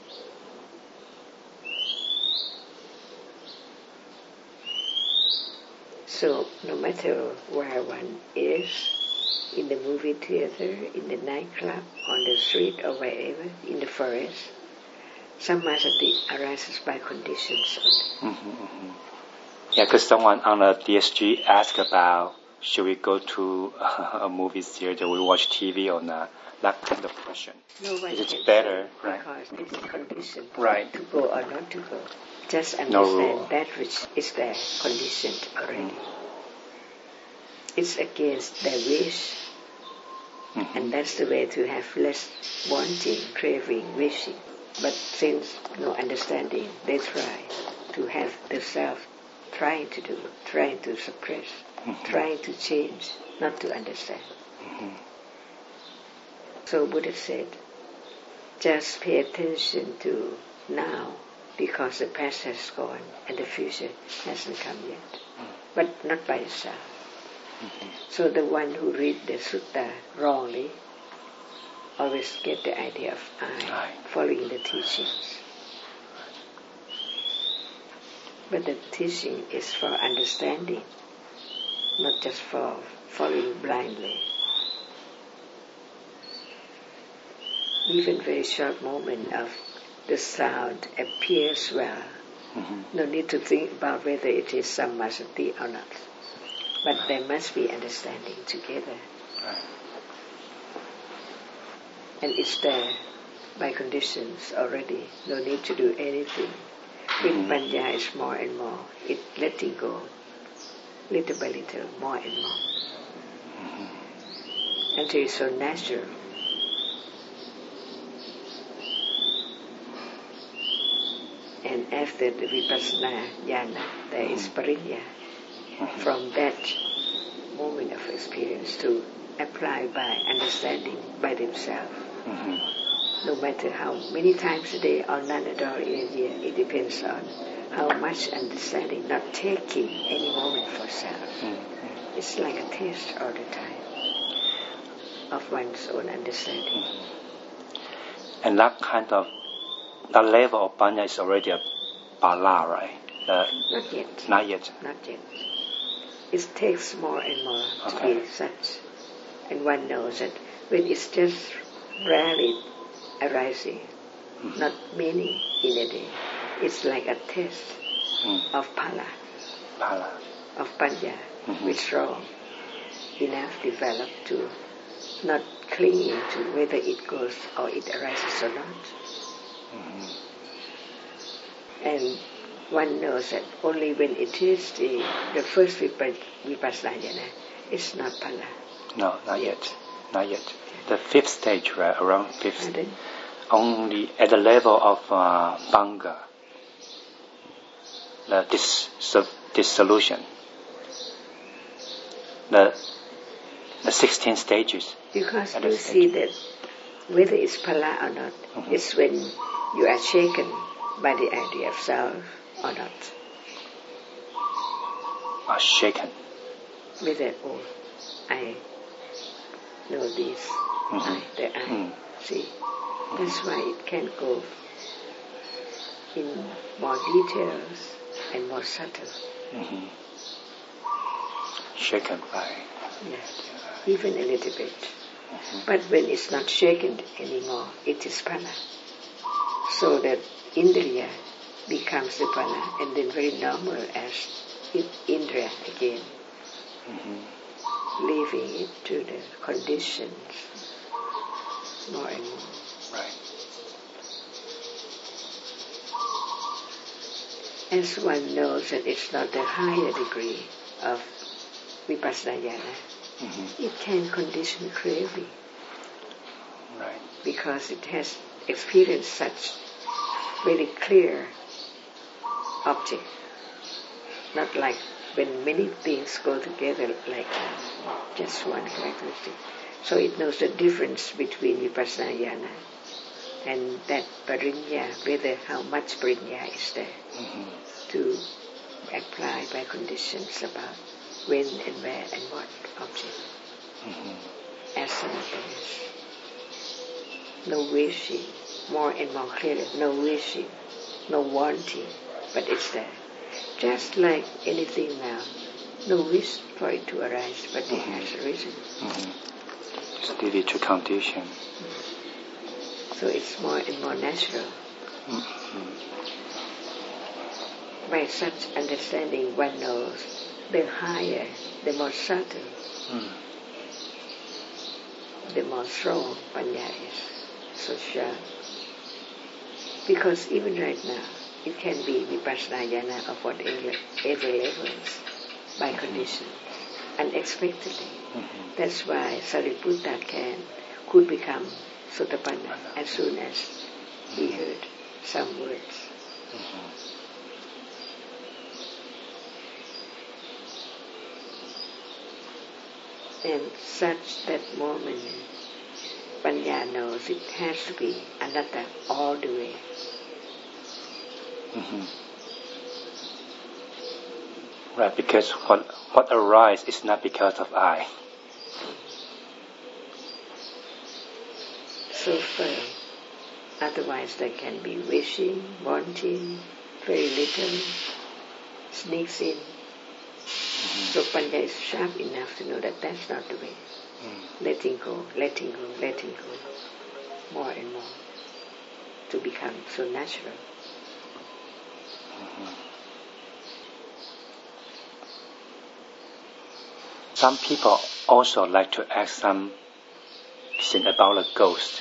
Speaker 2: So no matter where one is, in the movie theater, in the nightclub, on the street or wherever, in the forest, Sammasati arises by conditions only.
Speaker 1: Mm-hmm, mm-hmm. Yeah, because someone on the D S G asked about, should we go to a movie theater, we watch T V or not? That kind of question.
Speaker 2: No one
Speaker 1: it's
Speaker 2: can
Speaker 1: better,
Speaker 2: say
Speaker 1: right?
Speaker 2: Because it's a condition
Speaker 1: Right.
Speaker 2: to go or not to go. Just understand
Speaker 1: No
Speaker 2: that which is there, conditioned already. Mm. It's against their wish. Mm-hmm. And that's the way to have less wanting, craving, wishing. But since no understanding, they try to have the self trying to do, trying to suppress, mm-hmm. trying to change, not to understand. Mm-hmm. So Buddha said, just pay attention to now, because the past has gone and the future hasn't come yet, mm-hmm. but not by itself. Mm-hmm. So the one who read the sutta wrongly always get the idea of I, I. following the teachings. But the teaching is for understanding, not just for following blindly. Even very short moment of the sound appears well. Mm-hmm. No need to think about whether it is Sammasati or not. But there must be understanding together. Right. And it's there by conditions already. No need to do anything. When mm-hmm. Panya is more and more, it letting go, little by little, more and more. Mm-hmm. Until it's so natural. And after the Vipassana Jnana, there is Parinya. Mm-hmm. From that moment of experience to apply by understanding by themselves. Mm-hmm. No matter how many times a day or none at all in a year, it depends on how much understanding, not taking any moment for self. Mm-hmm. It's like a test all the time of one's own understanding.
Speaker 1: Mm-hmm. And that kind of, that level of panya is already a bala, right? The,
Speaker 2: not yet.
Speaker 1: Not yet.
Speaker 2: Not yet. It takes more and more okay. to be such. And one knows that when it's just rarely arising, mm-hmm. not many in a day, it's like a test mm. of pala,
Speaker 1: pala,
Speaker 2: of panya, mm-hmm. which strong enough developed to not clinging to whether it goes or it arises or not. Mm-hmm. And one knows that only when it is the, the first Vipassana Jnana, it's not pala.
Speaker 1: No, not yet. Not yet. The fifth stage, right, around fifth, Pardon? Only at the level of uh, Banga, the dis, so, dissolution, the the sixteen stages.
Speaker 2: Because you see that whether it's pala or not, mm-hmm. it's when you are shaken by the idea of self or not.
Speaker 1: Are shaken.
Speaker 2: With that, oh, I know this, mm-hmm. I, that I, mm. see. Mm-hmm. That's why it can go in more details and more subtle.
Speaker 1: Mm-hmm. Shaken by.
Speaker 2: Yes, even a little bit. Mm-hmm. But when it's not shaken anymore, it is pala. so that Indriya becomes Nirvana and then very normal as Indriya again,
Speaker 1: mm-hmm.
Speaker 2: leaving it to the conditions more and more.
Speaker 1: Right.
Speaker 2: As one knows that it's not the higher degree of Vipassana Jnana,
Speaker 1: mm-hmm.
Speaker 2: it can condition craving.
Speaker 1: Right.
Speaker 2: Because it has experienced such very clear object. Not like when many things go together like just one characteristic. So it knows the difference between Vipassana Jnana and that parinya, whether how much parinya is there
Speaker 1: mm-hmm.
Speaker 2: to apply by conditions about when and where and what object.
Speaker 1: Mm-hmm.
Speaker 2: As simultaneous. No wishing, more and more clearly, no wishing, no wanting, but it's there. Just like anything now, no wish for it to arise, but mm-hmm. it has arisen.
Speaker 1: Mm-hmm. Just leave it to condition.
Speaker 2: Mm-hmm. So it's more and more natural.
Speaker 1: Mm-hmm.
Speaker 2: By such understanding, one knows the higher, the more subtle,
Speaker 1: mm.
Speaker 2: the more strong panya is. So sure. Because even right now, it can be Vipassana Jnana of whatever levels by condition, unexpectedly.
Speaker 1: Mm-hmm.
Speaker 2: That's why Sariputta can, could become Sotapanna as soon as he heard some words.
Speaker 1: Mm-hmm.
Speaker 2: And such that moment, Panya knows it has to be anatta all the way.
Speaker 1: Mm-hmm. Right, because what what arises is not because of I.
Speaker 2: So firm. Otherwise there can be wishing, wanting, very little, sneaks in. Mm-hmm. So Panya is sharp enough to know that that's not the way. Mm. Letting go, letting go, letting go, more and more, to become so natural.
Speaker 1: Mm-hmm. Some people also like to ask some thing about a ghost,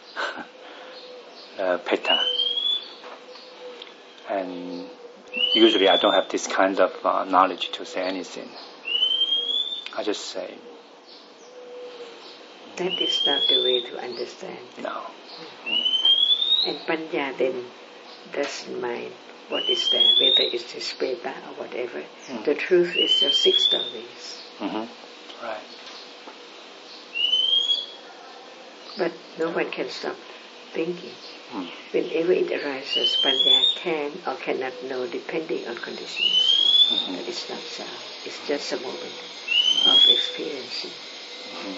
Speaker 1: uh, Peta, and usually I don't have this kind of uh, knowledge to say anything. I just say.
Speaker 2: That is not the way to understand.
Speaker 1: No.
Speaker 2: Mm-hmm. And Panya then doesn't mind what is there, whether it's this Peta or whatever. Mm. The truth is just six stories.
Speaker 1: Mm-hmm. Right.
Speaker 2: But no one can stop thinking.
Speaker 1: Mm.
Speaker 2: Whenever it arises, Panya can or cannot know depending on conditions.
Speaker 1: Mm-hmm.
Speaker 2: But it's not so. It's just a moment mm-hmm. of experiencing.
Speaker 1: Mm-hmm.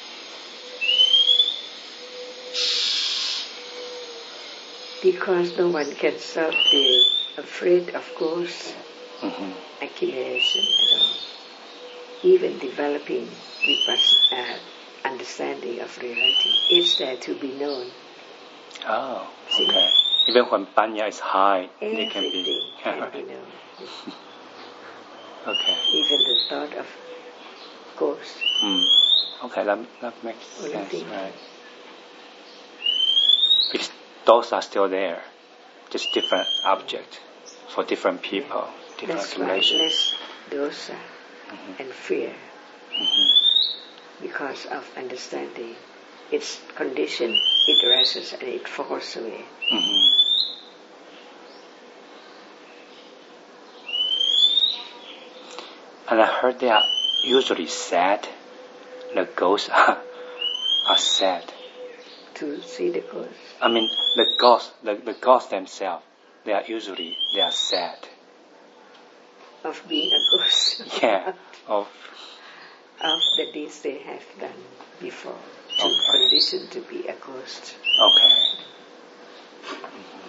Speaker 2: Because no one can stop the afraid of ghosts
Speaker 1: mm-hmm.
Speaker 2: accumulation at all. Even developing vipassana uh, understanding of reality, it's there to be known.
Speaker 1: Oh,
Speaker 2: See?
Speaker 1: Okay. Even when Panya is high,
Speaker 2: Everything
Speaker 1: it can be.
Speaker 2: can be known.
Speaker 1: Okay.
Speaker 2: Even the thought of ghosts.
Speaker 1: Mm. Okay, that, that makes
Speaker 2: Only
Speaker 1: sense,
Speaker 2: thing.
Speaker 1: right? Because those are still there, just different objects for different people, yeah. different
Speaker 2: That's
Speaker 1: accumulations.
Speaker 2: Why less dosa mm-hmm. and fear
Speaker 1: mm-hmm.
Speaker 2: because of understanding. It's conditioned, it arises and it falls away.
Speaker 1: Mm-hmm. And I heard they are usually sad. The ghosts are, are sad.
Speaker 2: To see the ghosts?
Speaker 1: I mean, the ghosts, the, the ghosts themselves, they are usually, they are sad.
Speaker 2: Of being a ghost?
Speaker 1: Yeah, of...
Speaker 2: Of the deeds they have done before. To
Speaker 1: okay.
Speaker 2: condition to be a ghost.
Speaker 1: Okay. Mm-hmm.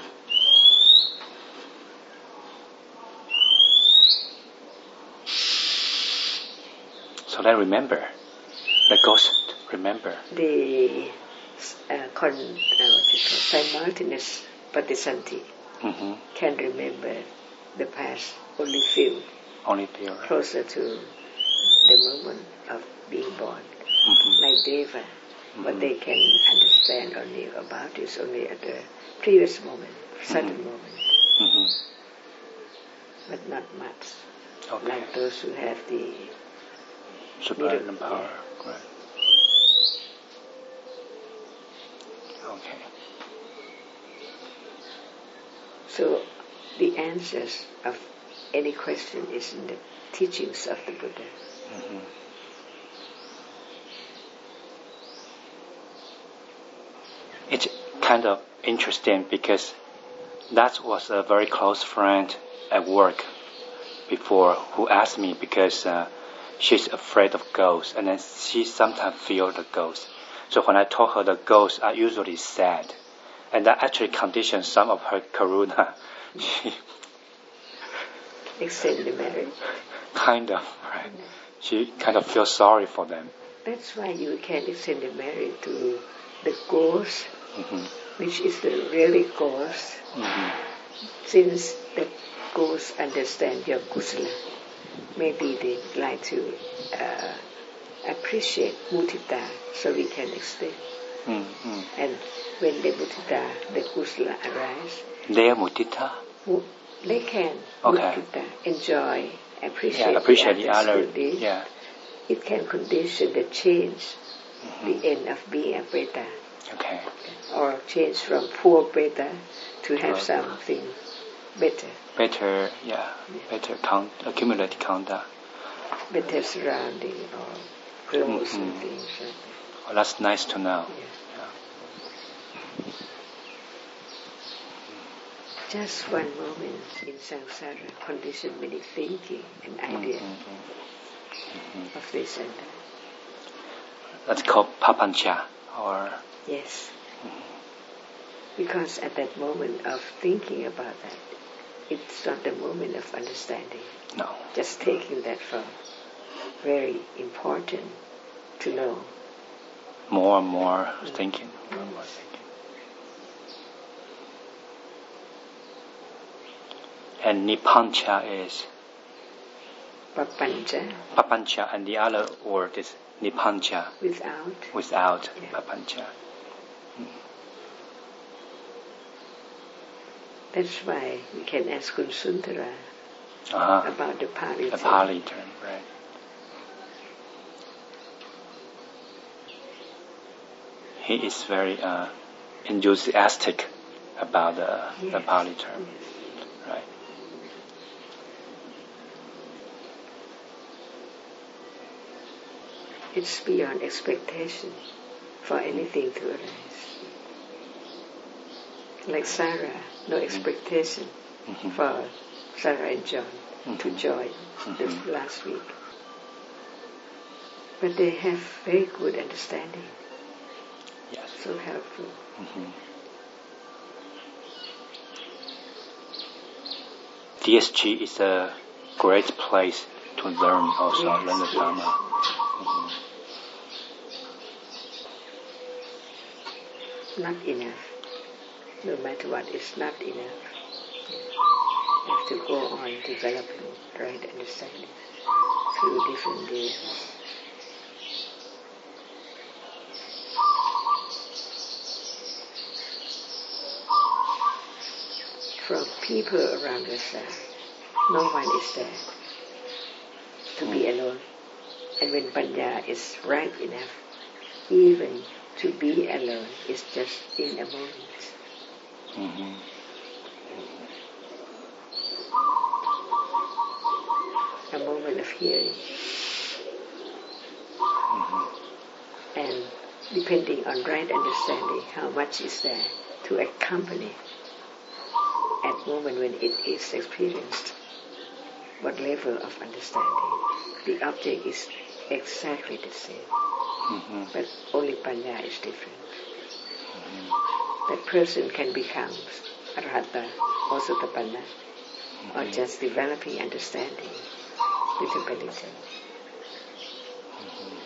Speaker 1: So then remember, the ghost remember.
Speaker 2: The uh, con, uh, what is it called? Simultaneous Patisanti
Speaker 1: mm-hmm.
Speaker 2: can remember the past only few,
Speaker 1: only few, right?
Speaker 2: closer to the moment of being born,
Speaker 1: mm-hmm.
Speaker 2: like Deva.
Speaker 1: Mm-hmm.
Speaker 2: What they can understand only about is only at the previous moment, sudden
Speaker 1: mm-hmm.
Speaker 2: moment,
Speaker 1: mm-hmm.
Speaker 2: but not much.
Speaker 1: Okay.
Speaker 2: Like those who have the
Speaker 1: super
Speaker 2: middle,
Speaker 1: power,
Speaker 2: yeah.
Speaker 1: right? Okay.
Speaker 2: So the answers of any question is in the teachings of the Buddha.
Speaker 1: Mm-hmm. It's kind of interesting because that was a very close friend at work before who asked me because uh, she's afraid of ghosts and then she sometimes feels the ghosts. So when I told her the ghosts are usually sad, and that actually conditions some of her karuna. She
Speaker 2: extend the marriage.
Speaker 1: Kind of, right? She kind of feels sorry for them.
Speaker 2: That's why you can extend the marriage to the ghost,
Speaker 1: mm-hmm.
Speaker 2: which is the really ghost,
Speaker 1: mm-hmm.
Speaker 2: since the ghosts understand your kusala. Maybe they like to uh, appreciate mudita, so we can extend.
Speaker 1: Mm-hmm.
Speaker 2: And when the mudita, the kusala arise,
Speaker 1: they are mudita.
Speaker 2: They can
Speaker 1: okay.
Speaker 2: mudita, enjoy, appreciate,
Speaker 1: yeah, appreciate
Speaker 2: the,
Speaker 1: the other.
Speaker 2: Deed.
Speaker 1: Yeah.
Speaker 2: It can condition the change,
Speaker 1: mm-hmm.
Speaker 2: the end of being a beta.
Speaker 1: Okay.
Speaker 2: Or change from poor beta to have
Speaker 1: to
Speaker 2: something better.
Speaker 1: Better, yeah, yeah. better count, accumulate conduct.
Speaker 2: Better surrounding or clothes mm-hmm. and things like that.
Speaker 1: Oh, that's nice to know.
Speaker 2: Yeah.
Speaker 1: Yeah.
Speaker 2: Just one moment in samsara condition many thinking and ideas
Speaker 1: mm-hmm. Mm-hmm.
Speaker 2: of this and that.
Speaker 1: That's called papancha, or
Speaker 2: yes.
Speaker 1: Mm-hmm.
Speaker 2: Because at that moment of thinking about that, it's not the moment of understanding.
Speaker 1: No.
Speaker 2: Just taking that from very important to know.
Speaker 1: More and more mm-hmm. thinking.
Speaker 2: Mm-hmm.
Speaker 1: More and more thinking. And Nipancha is
Speaker 2: Papancha.
Speaker 1: Papancha, and the other word is Nipancha.
Speaker 2: Without.
Speaker 1: Without
Speaker 2: yeah.
Speaker 1: Papancha. Hmm.
Speaker 2: That's why we can ask Kun Suntara
Speaker 1: uh-huh.
Speaker 2: about the Pali term.
Speaker 1: The Pali term, right. He is very uh, enthusiastic about the,
Speaker 2: yes.
Speaker 1: the Pali term.
Speaker 2: Yes.
Speaker 1: Right.
Speaker 2: It's beyond expectation for anything to arise. Like Sarah, no expectation
Speaker 1: mm-hmm.
Speaker 2: for Sarah and John
Speaker 1: mm-hmm.
Speaker 2: to join
Speaker 1: mm-hmm.
Speaker 2: this last week. But they have very good understanding.
Speaker 1: Yes.
Speaker 2: So helpful.
Speaker 1: Mm-hmm. D S G is a great place to learn also,
Speaker 2: yes,
Speaker 1: learn the
Speaker 2: yes.
Speaker 1: Dharma. Mm-hmm.
Speaker 2: Not enough. No matter what, it's not enough. You have to go on developing right understanding through different ways. From people around us, uh, no one is there to mm. be alone. And when Panya is ripe enough, even to be alone is just in a moment.
Speaker 1: Mm-hmm.
Speaker 2: A moment of hearing.
Speaker 1: Mm-hmm.
Speaker 2: And depending on right understanding, how much is there to accompany at moment when it is experienced, what level of understanding. The object is exactly the same,
Speaker 1: mm-hmm.
Speaker 2: but only Panya is different.
Speaker 1: Mm-hmm.
Speaker 2: That person can become Arhata, also Tapanna, mm-hmm. or just developing understanding little by little.
Speaker 1: Mm-hmm.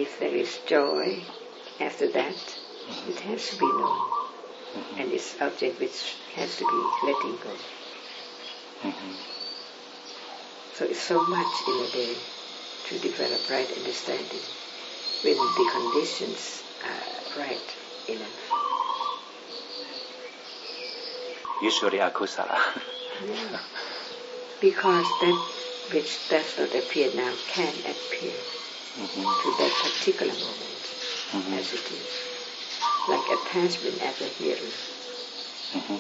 Speaker 2: if there is joy after that, mm-hmm. it has to be known. Mm-hmm. And it's object which has to be letting go. Mm-hmm. So it's so much in a day to develop right understanding when the conditions are right enough.
Speaker 1: Usually akusala.
Speaker 2: Yeah. Because that which does not appear now can appear mm-hmm. to that particular moment mm-hmm. as it is. Like attachment at the hearing. Mm-hmm.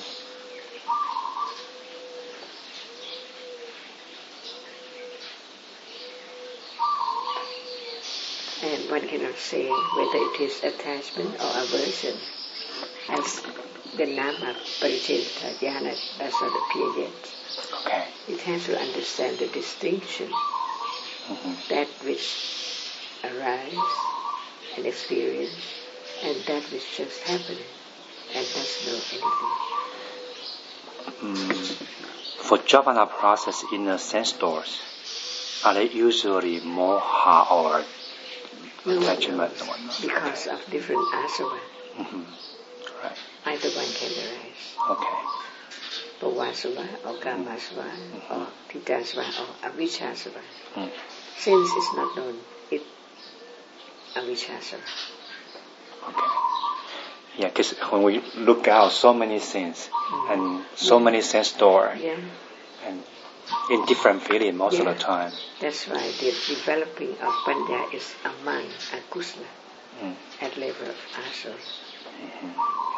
Speaker 2: And one cannot say whether it is attachment or aversion, as the nama Paricheta Jnana does not appear yet.
Speaker 1: Okay.
Speaker 2: It has to understand the distinction, mm-hmm. that which arises and experience, and that which just happened, and doesn't know anything.
Speaker 1: Mm. For jhana process in the sense doors, are they usually more hard or
Speaker 2: no
Speaker 1: attachment?
Speaker 2: Because of different asava.
Speaker 1: Mm-hmm. Right.
Speaker 2: Either one can arise.
Speaker 1: Okay.
Speaker 2: Bhavasava or Kamasava mm-hmm. or Titasava or Avijjasava. Mm. Since it's not known, it Avijjasava.
Speaker 1: Okay. Yeah, because when we look out, so many things mm. and so yeah. many sense doors,
Speaker 2: yeah.
Speaker 1: and in different feeling most yeah. of the time.
Speaker 2: That's why the developing of Panya is among akusala mm. at level of asava. Mm-hmm.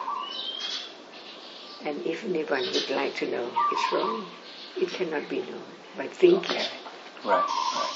Speaker 2: And if anyone would like to know it's wrong, it cannot be known by thinking.
Speaker 1: Okay. Right, right.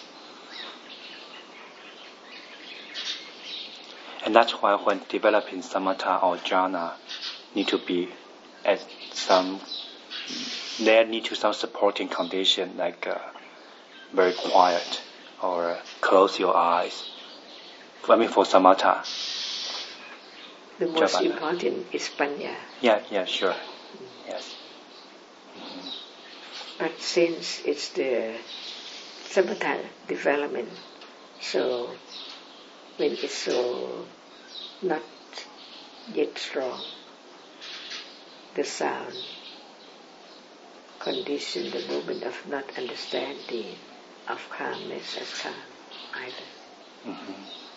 Speaker 1: And that's why when developing samatha or jhana, need to be at some, there need to some supporting condition like uh, very quiet or uh, close your eyes. I mean for samatha.
Speaker 2: The most Jhana. Important is panya.
Speaker 1: Yeah, yeah, sure. Mm-hmm. Yes. Mm-hmm.
Speaker 2: But since it's the samatha development, so when it's so not yet strong, the sound condition the moment of not understanding of calmness as calm either. Mm-hmm.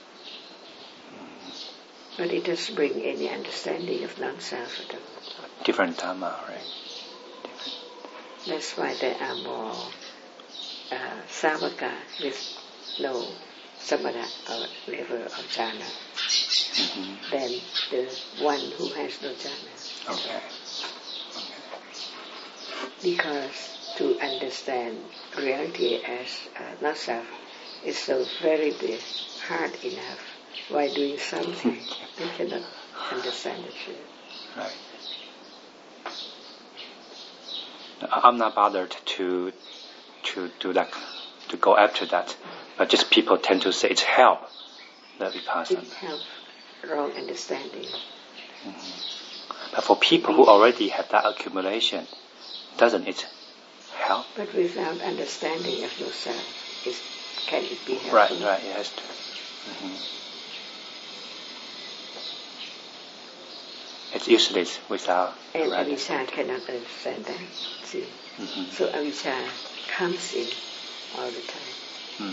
Speaker 2: But it doesn't bring any understanding of non-self at all.
Speaker 1: Different dhamma, right? Different.
Speaker 2: That's why there are more uh, savaka with no samatha or level of jhana mm-hmm. than the one who has no jhana.
Speaker 1: Okay. okay.
Speaker 2: Because to understand reality as uh, non-self is so very big, hard enough. While doing something, they cannot understand the truth.
Speaker 1: Right. I'm not bothered to to do that, to go after that, but just people tend to say it's help the vipassana.
Speaker 2: It helps wrong understanding.
Speaker 1: Mm-hmm. But for people who already have that accumulation, doesn't it help?
Speaker 2: But without understanding of yourself, is, can it be helpful?
Speaker 1: Right, right, it has to. Mm-hmm. It's useless without
Speaker 2: and avijja cannot understand that. See? Mm-hmm. So avijja comes in all the time. Mm.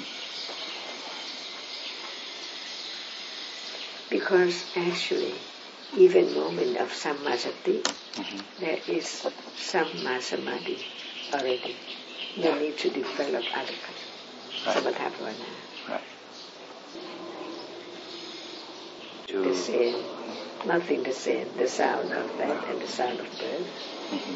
Speaker 2: Because actually, even moment of sammasati, mm-hmm. there is samma samadhi already. No yeah. need to develop other kinds. Right. Samatha bhavana.
Speaker 1: Right.
Speaker 2: To the same. Nothing the same, the sound of that and the sound of bird. Mm-hmm.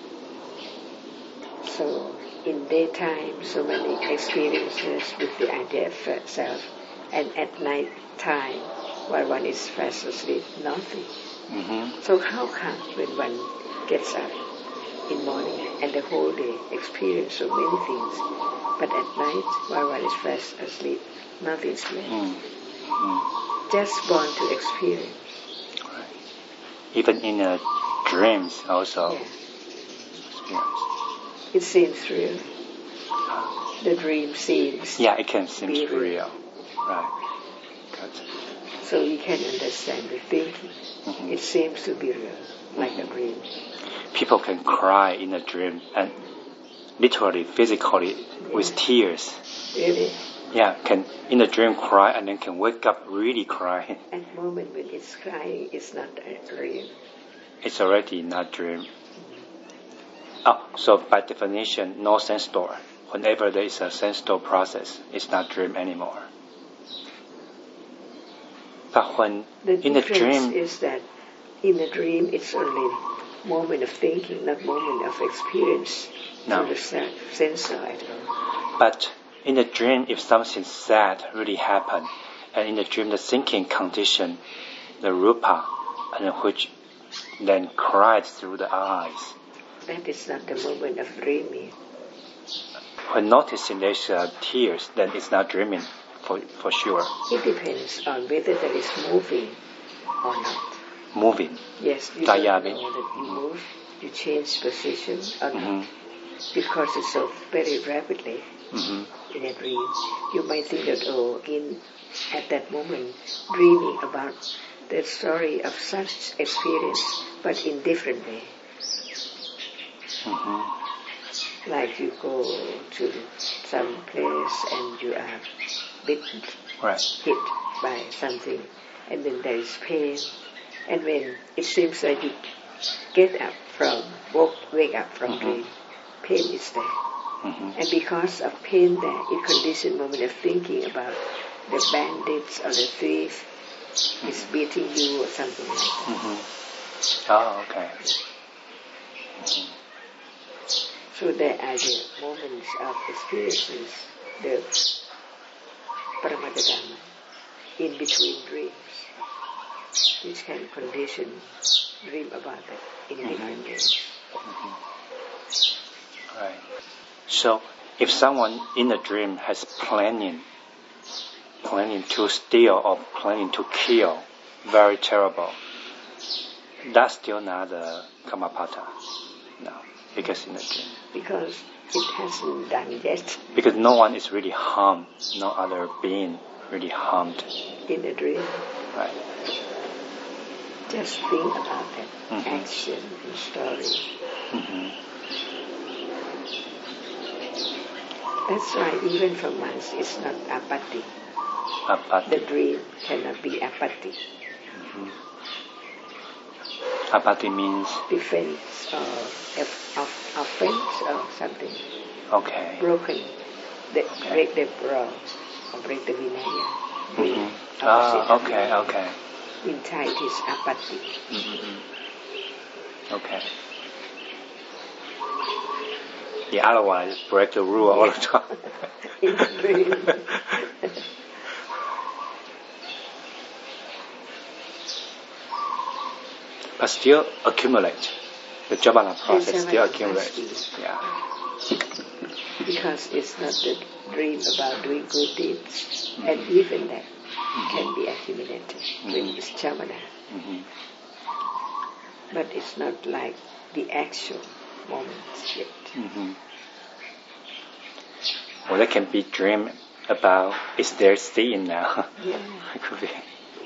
Speaker 2: So in daytime, so many experiences with the idea of self, and at night time, while one is fast asleep, nothing. Mm-hmm. So how come when one gets up in morning and the whole day experience so many things, but at night, while one is fast asleep, nothing's left. Mm-hmm. Just born to experience.
Speaker 1: Even in uh, dreams also yeah. experience.
Speaker 2: It seems real. The dream seems
Speaker 1: Yeah, it can seem real.
Speaker 2: real.
Speaker 1: Right.
Speaker 2: So we can understand the thinking.
Speaker 1: Mm-hmm.
Speaker 2: It seems to be real, like
Speaker 1: mm-hmm.
Speaker 2: a dream.
Speaker 1: People can cry in a dream and literally, physically, yeah. with tears.
Speaker 2: Really?
Speaker 1: Yeah, can in a dream cry and then can wake up really crying.
Speaker 2: At the moment when it's crying, it's not a dream.
Speaker 1: It's already not dream. Mm-hmm. Oh, so by definition, no sense door. Whenever there is a sense door process, it's not dream anymore. But when
Speaker 2: the
Speaker 1: in a dream,
Speaker 2: is that in a dream it's only moment of thinking, not moment of experience.
Speaker 1: No.
Speaker 2: To the sense at all.
Speaker 1: But in a dream, if something sad really happened, and in the dream the thinking condition, the rupa, and which then cried through the eyes.
Speaker 2: That is not the moment of dreaming.
Speaker 1: When noticing there's uh, tears, then it's not dreaming for for sure.
Speaker 2: It depends on whether there is moving or not.
Speaker 1: Moving.
Speaker 2: Yes, you don't know that you move, you change position or not. Mm-hmm. Because it's so very rapidly mm-hmm. in a dream. You might think that, oh, in at that moment, dreaming about the story of such experience, but in different way. Mm-hmm. Like you go to some place and you are bitten,
Speaker 1: right.
Speaker 2: hit by something, and then there is pain, and when it seems like you get up from, woke, wake up from mm-hmm. dream, pain is there. Mm-hmm. And because of pain there, it conditions moment of thinking about the bandits or the thief mm-hmm. is beating you or something like that.
Speaker 1: Mm-hmm. Oh, okay. Mm-hmm.
Speaker 2: So there are the moments of experiences, the Paramadagama, in between dreams, which can condition dream about that in mm-hmm. different ways.
Speaker 1: Mm-hmm. Right. So, if someone in a dream has planning, planning to steal or planning to kill, very terrible, that's still not a Kamapata. No, because in a dream.
Speaker 2: Because it hasn't done yet.
Speaker 1: Because no one is really harmed, no other being really harmed.
Speaker 2: In a dream.
Speaker 1: Right.
Speaker 2: Just think about that mm-hmm. action and story.
Speaker 1: Mm-hmm.
Speaker 2: That's why even for months it's not apati.
Speaker 1: Apati.
Speaker 2: The dream cannot be apati.
Speaker 1: Mm-hmm. Apati means?
Speaker 2: Defense or of, of, offense or something.
Speaker 1: Okay.
Speaker 2: Broken. The,
Speaker 1: okay.
Speaker 2: Break the brawl or break the vinaya.
Speaker 1: Mm-hmm. Ah, okay, okay.
Speaker 2: In Thai it is apati.
Speaker 1: Mm-hmm. Okay. The other one is break the rule all the time.
Speaker 2: In the dream.
Speaker 1: But still accumulate. The Jabana process still accumulates. Yeah.
Speaker 2: Because it's not the dream about doing good deeds. Mm-hmm. And even that mm-hmm. can be accumulated mm-hmm. when it's Jabana. Mm-hmm. But it's not like the actual moments yet.
Speaker 1: Mm-hmm. Well, that can be dream about, is there seeing now?
Speaker 2: Yeah.
Speaker 1: It could be.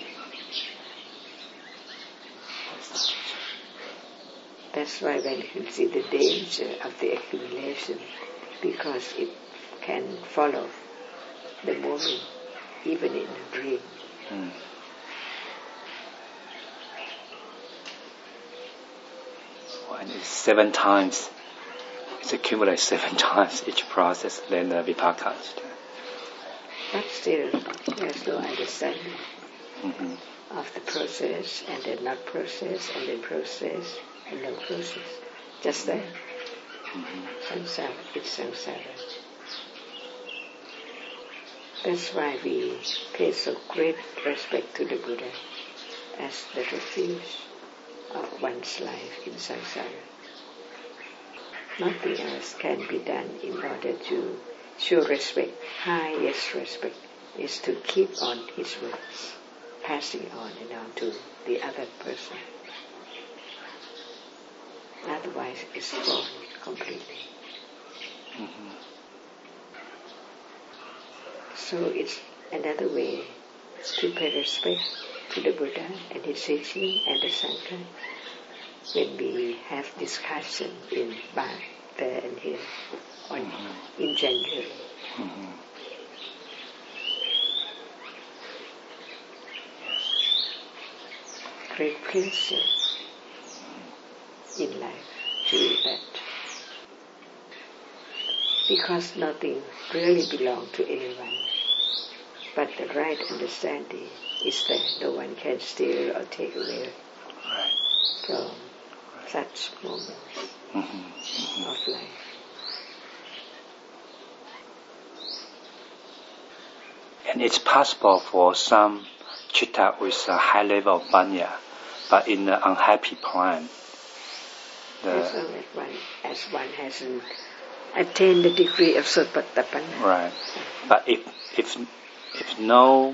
Speaker 2: That's why when you see the danger of the accumulation, because it can follow the moment, even in a dream. Mm.
Speaker 1: When it's seven times, it's accumulated seven times each process, then the vipaka.
Speaker 2: But still, there's no understanding
Speaker 1: mm-hmm.
Speaker 2: of the process, and then not process, and then process, and no process. Just that. Mm-hmm. Samsara, it's samsara. That's why we pay so great respect to the Buddha as the refuge of one's life in samsara. Nothing else can be done in order to show respect. Highest respect is to keep on his words, passing on and on to the other person. Otherwise, it's gone completely. Mm-hmm. So it's another way to pay respect to the Buddha and his teaching and the Sangha when we have discussion in back there and here on, mm-hmm. in January. Mm-hmm. Great pleasure in life to do that. Because nothing really belongs to anyone. But the right understanding is that no one can steal or take away
Speaker 1: right.
Speaker 2: from right. such moments mm-hmm. Mm-hmm. of life.
Speaker 1: And it's possible for some chitta with a high level of panya, but in an unhappy plan.
Speaker 2: The as long as one, as one hasn't attained the degree of Sotapanna.
Speaker 1: Right. But if if if no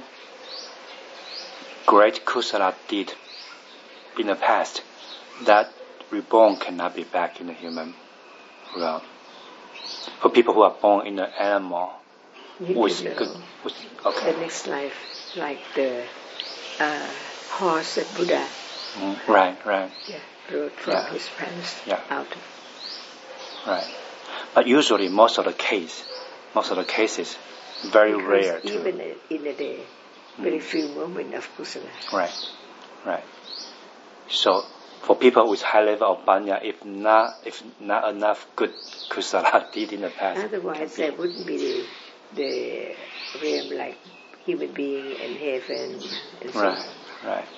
Speaker 1: great kusala deed in the past, that reborn cannot be back in the human realm. For people who are born in an animal, with good, with, okay.
Speaker 2: the next life, like the uh, horse that Buddha,
Speaker 1: mm, right, right,
Speaker 2: yeah, rode from yeah. his past
Speaker 1: yeah.
Speaker 2: out.
Speaker 1: Right, but usually most of the case, most of the cases, very
Speaker 2: because
Speaker 1: rare.
Speaker 2: Even
Speaker 1: to,
Speaker 2: in a day, very mm. few moments of kusala.
Speaker 1: Right, right. So for people with high level of panya, if not, if not enough good kusala did in the past,
Speaker 2: otherwise there wouldn't be the, the realm like human being and heaven and so
Speaker 1: right,
Speaker 2: on.
Speaker 1: Right, right.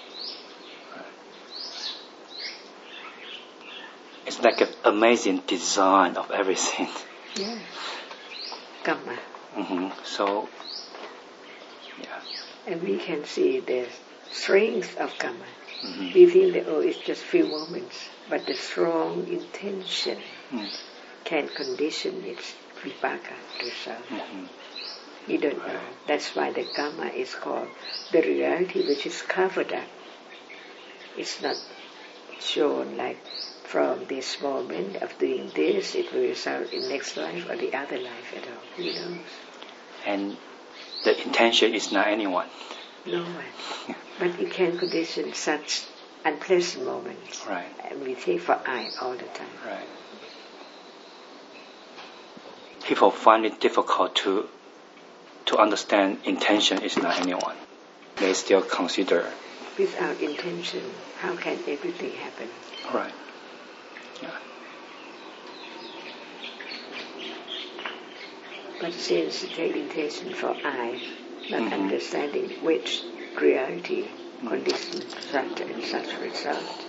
Speaker 1: It's like an amazing design of everything.
Speaker 2: Yeah. Karma.
Speaker 1: Mm-hmm. So, yeah.
Speaker 2: And we can see the strength of karma.
Speaker 1: Mm-hmm.
Speaker 2: We think that, oh, it's just few moments, but the strong intention mm. can condition its vipaka result.
Speaker 1: Mm-hmm.
Speaker 2: We don't know. That's why the karma is called the reality which is covered up. It's not shown like from this moment of doing this, it will result in next life or the other life at all. Who knows?
Speaker 1: And the intention is not anyone.
Speaker 2: No one. But it can condition such unpleasant moments.
Speaker 1: Right.
Speaker 2: And we take for eye all the time.
Speaker 1: Right. People find it difficult to to understand intention is not anyone. They still consider.
Speaker 2: Without intention, how can everything happen?
Speaker 1: Right. Yeah.
Speaker 2: But since you take intention for I, not mm-hmm. understanding which reality mm-hmm. conditions such and such result.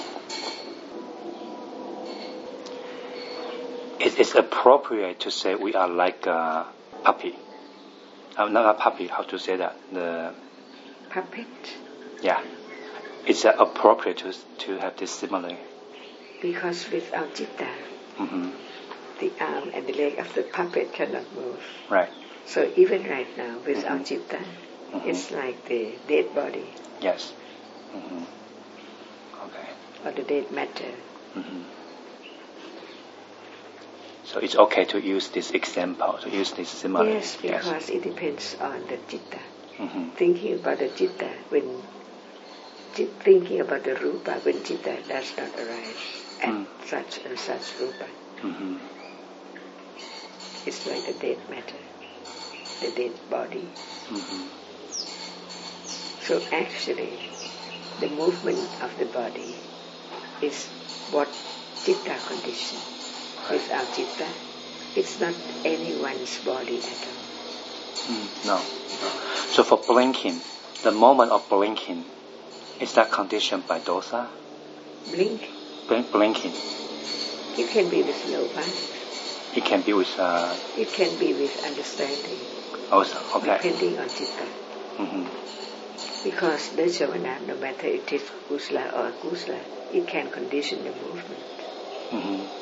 Speaker 1: It is appropriate to say we are like a puppy. Uh, not a puppy, how to say that? The
Speaker 2: puppet?
Speaker 1: Yeah. It's uh, appropriate to to have this simile.
Speaker 2: Because without citta,
Speaker 1: mm-hmm.
Speaker 2: the arm and the leg of the puppet cannot move.
Speaker 1: Right.
Speaker 2: So even right now, without mm-hmm. citta,
Speaker 1: mm-hmm.
Speaker 2: it's like the dead body.
Speaker 1: Yes. Mm-hmm. Okay.
Speaker 2: Or the dead matter.
Speaker 1: Mm-hmm. So it's okay to use this example, to use this simile.
Speaker 2: Yes, because yes. it depends on the citta.
Speaker 1: Mm-hmm.
Speaker 2: Thinking about the citta, when thinking about the rupa, when citta does not arise at mm. such and such rupa.
Speaker 1: Mm-hmm.
Speaker 2: It's like the dead matter, the dead body.
Speaker 1: Mm-hmm.
Speaker 2: So actually, the movement of the body is what citta condition. Without citta, it's not anyone's body at all.
Speaker 1: Mm, no. So for blinking, the moment of blinking, is that conditioned by dosa?
Speaker 2: Blink?
Speaker 1: Blink, blinking.
Speaker 2: It can be with loba.
Speaker 1: It can be with... Uh,
Speaker 2: it can be with understanding.
Speaker 1: Also, okay.
Speaker 2: Depending on citta.
Speaker 1: Mm-hmm.
Speaker 2: Because the javana, no matter it is kusala or akusala, it can condition the movement.
Speaker 1: Mm-hmm.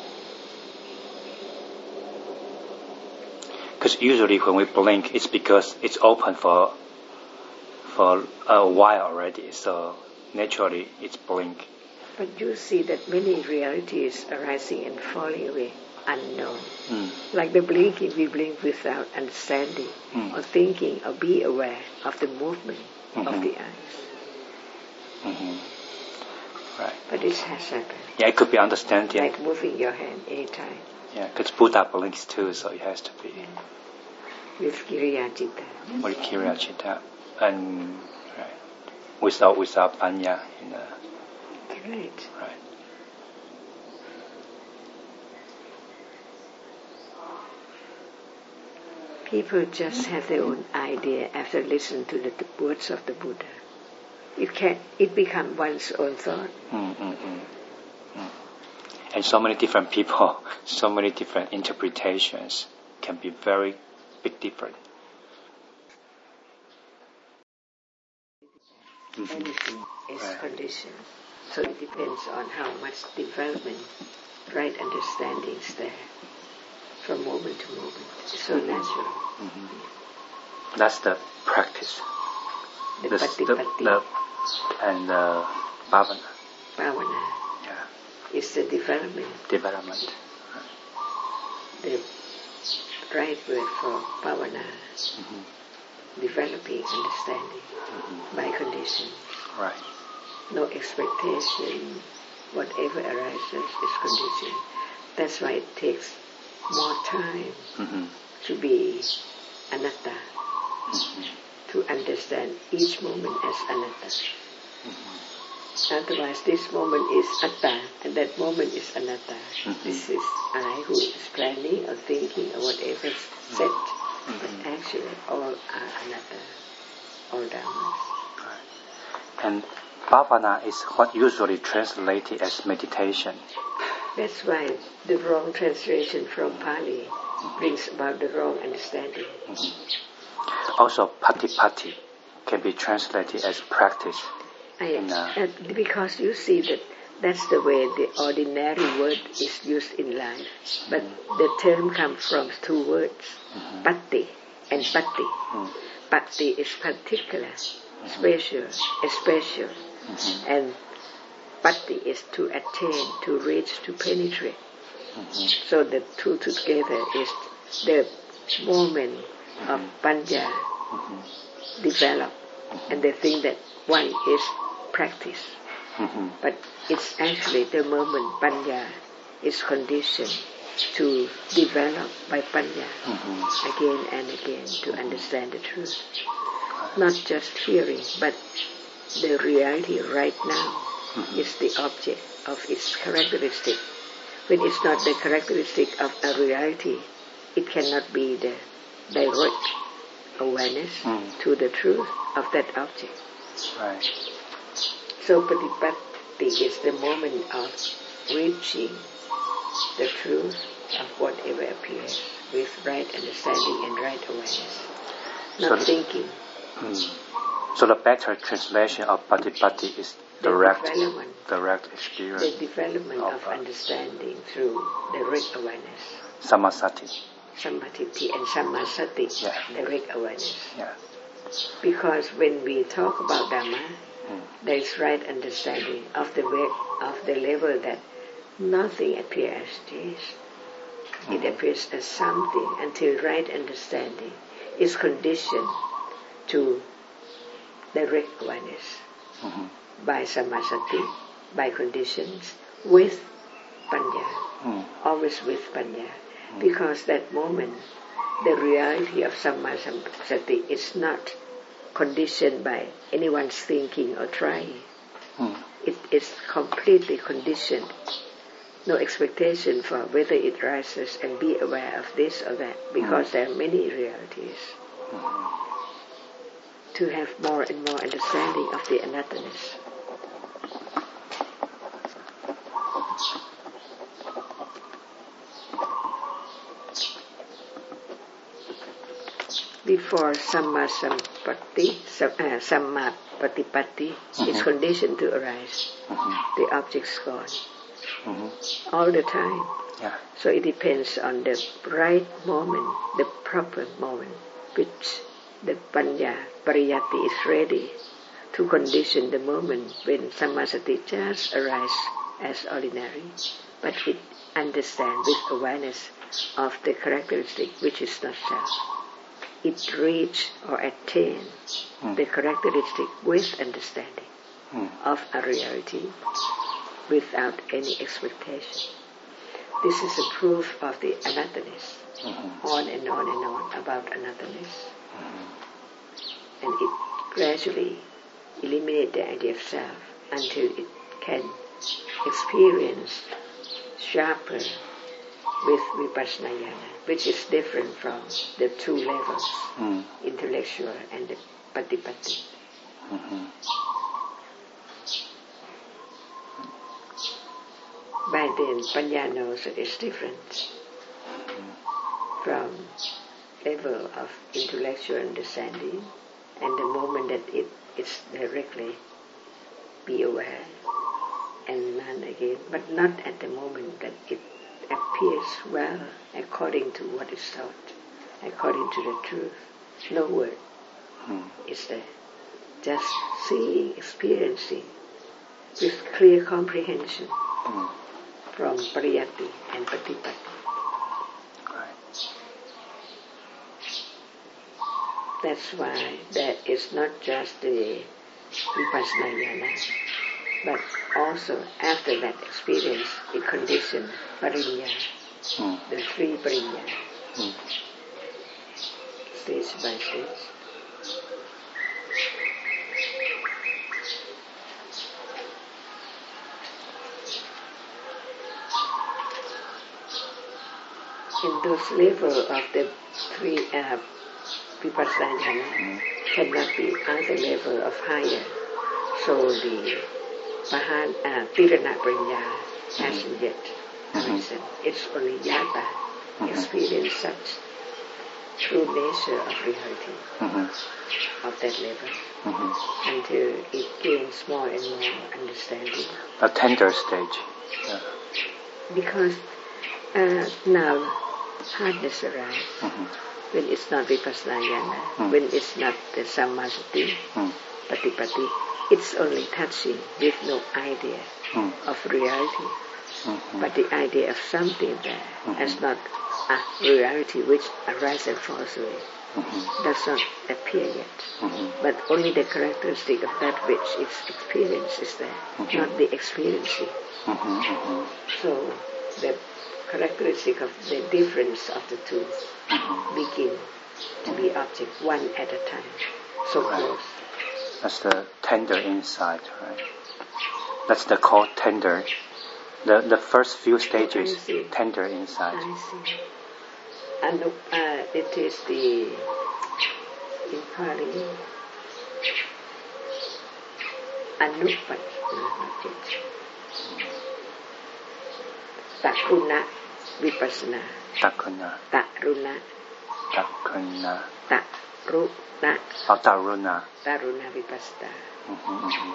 Speaker 1: Because usually when we blink, it's because it's open for for a while already, so naturally it's blink.
Speaker 2: But you see that many realities arising and falling away unknown.
Speaker 1: Mm.
Speaker 2: Like the blinking, we blink without understanding
Speaker 1: mm.
Speaker 2: or thinking or be aware of the movement mm-hmm. of the eyes.
Speaker 1: Mm-hmm. Right.
Speaker 2: But it has happened.
Speaker 1: Yeah, it could be understanding.
Speaker 2: Like moving your hand anytime.
Speaker 1: Yeah, because Buddha blinks too, so it has to be.
Speaker 2: Yeah. With Kiriya Citta.
Speaker 1: With Kiriya Citta. And right. without without Panya in the
Speaker 2: Right.
Speaker 1: Right.
Speaker 2: People just have their own idea after listening to the words of the Buddha. It can it become one's own thought.
Speaker 1: Mm, mm, mm. Mm. And so many different people, so many different interpretations can be very big different. Mm-hmm.
Speaker 2: Anything is
Speaker 1: right.
Speaker 2: conditioned. So it depends on how much development, right understanding is there from moment to moment. It's so mm-hmm. natural.
Speaker 1: Mm-hmm. That's the practice.
Speaker 2: The
Speaker 1: the,
Speaker 2: pati
Speaker 1: the,
Speaker 2: pati.
Speaker 1: The, and the bhavana.
Speaker 2: Bhavana.
Speaker 1: Yeah.
Speaker 2: It's the development.
Speaker 1: Development.
Speaker 2: The right word for bhavana.
Speaker 1: Mm-hmm.
Speaker 2: Developing understanding
Speaker 1: mm-hmm.
Speaker 2: by condition.
Speaker 1: Right.
Speaker 2: No expectation. Whatever arises is condition. That's why it takes more time
Speaker 1: mm-hmm.
Speaker 2: to be anatta.
Speaker 1: Mm-hmm.
Speaker 2: To understand each moment as anatta.
Speaker 1: Mm-hmm.
Speaker 2: Otherwise, this moment is atta, and that moment is anatta.
Speaker 1: Mm-hmm.
Speaker 2: This is I who is planning or thinking or whatever is set.
Speaker 1: Mm-hmm.
Speaker 2: But actually, all are anatta, all dhammas.
Speaker 1: Right. And bhavana is what usually translated as meditation.
Speaker 2: That's why the wrong translation from Pali mm-hmm. brings about the wrong understanding.
Speaker 1: Mm-hmm. Also, patipati can be translated as practice.
Speaker 2: I,
Speaker 1: in, uh,
Speaker 2: uh, because you see that that's the way the ordinary word is used in life. Mm-hmm. But the term comes from two words, mm-hmm. pati and pati. Mm-hmm. Pati is particular, mm-hmm. special, special. Mm-hmm. And pati is to attain, to reach, to penetrate. Mm-hmm. So the two together is the moment mm-hmm. of panya mm-hmm. develop, mm-hmm. and they think that one is practice. Mm-hmm. But it's actually the moment panya is conditioned to develop by panya mm-hmm. again and again to mm-hmm. understand the truth. Not just hearing, but the reality right now mm-hmm. is the object of its characteristic. When it's not the characteristic of a reality, it cannot be the direct awareness mm. to the truth of that object.
Speaker 1: Right.
Speaker 2: So patipatti is the moment of reaching the truth of whatever appears with right understanding and right awareness, not so thinking.
Speaker 1: Mm. So the better translation of patipatti is direct, direct experience.
Speaker 2: The development of, of understanding through direct awareness.
Speaker 1: Sammasati.
Speaker 2: Sammatiti and sammasati,
Speaker 1: yeah.
Speaker 2: direct awareness.
Speaker 1: Yeah.
Speaker 2: Because when we talk about Dhamma, mm. there is right understanding of the way, of the level that nothing appears as it is. Mm. It appears as something until right understanding is conditioned to direct awareness mm-hmm. by sammasati, by conditions, with panya, mm. always with panya. Mm. Because that moment, the reality of sammasati is not conditioned by anyone's thinking or trying. Mm. It is completely conditioned. No expectation for whether it rises and be aware of this or that, because mm. there are many realities. Mm-hmm. To have more and more understanding of the anattanness. Before samma sampatti, uh, samma patipatti mm-hmm. is conditioned to arise, mm-hmm. the object's gone. Mm-hmm. All the time.
Speaker 1: Yeah.
Speaker 2: So it depends on the right moment, the proper moment, which the panya, pariyatti is ready to condition the moment when sammasati just arises as ordinary, but it understands with awareness of the characteristic which is not self. it reach or attain mm. the characteristic with understanding mm. of a reality without any expectation. This is a proof of the anatthaness, mm-hmm. on and on and on about anatthaness. Mm-hmm. And it gradually eliminates the idea of self until it can experience sharper with vipassana jnana, which is different from the two levels, mm. intellectual and the patipatti. Mm-hmm. By then, Panya knows that it's different mm-hmm. from level of intellectual understanding, and the moment that it is directly be aware and learn again, but not at the moment that it appears well according to what is taught, according to the truth. No word hmm. is there. Just seeing, experiencing with clear comprehension hmm. from pariyatti and patipatti. Right. That's why that is not just the vipassana jnana, but also after that experience, it conditions parinya, mm. the three parinya, mm. stage by stage. In those levels of the three uh, vipassana jnana mm. cannot be other level of higher. So the Mahan, uh, Pirana Parinya hasn't yet arisen. Mm-hmm. It's only Yata mm-hmm. experience such true nature of reality mm-hmm. of that level mm-hmm. until it gains more and more understanding.
Speaker 1: A tender stage. Yeah.
Speaker 2: Because uh, now hardness arises mm-hmm. when it's not vipassana jnana, mm-hmm. when it's not the sammasati, mm-hmm. patipatti. It's only touching with no idea mm. of reality. Mm-hmm. But the idea of something there mm-hmm. as not a reality which arises and falls away mm-hmm. does not appear yet. Mm-hmm. But only the characteristic of that which its experience is there, mm-hmm. not the experiencing. Mm-hmm. Mm-hmm. So the characteristic of the difference of the two mm-hmm. begin to mm-hmm. be object one at a time, so right. close.
Speaker 1: That's the tender insight, right? That's the called tender. The the first few stages, tender insight.
Speaker 2: I see. And uh, it is the in Pali anupat, not it. Takuna vipassana.
Speaker 1: Takuna.
Speaker 2: Taruna.
Speaker 1: Takuna.
Speaker 2: Taruna.
Speaker 1: Oh, Taruna.
Speaker 2: Taruna vipassana.
Speaker 1: Mm-hmm, mm-hmm.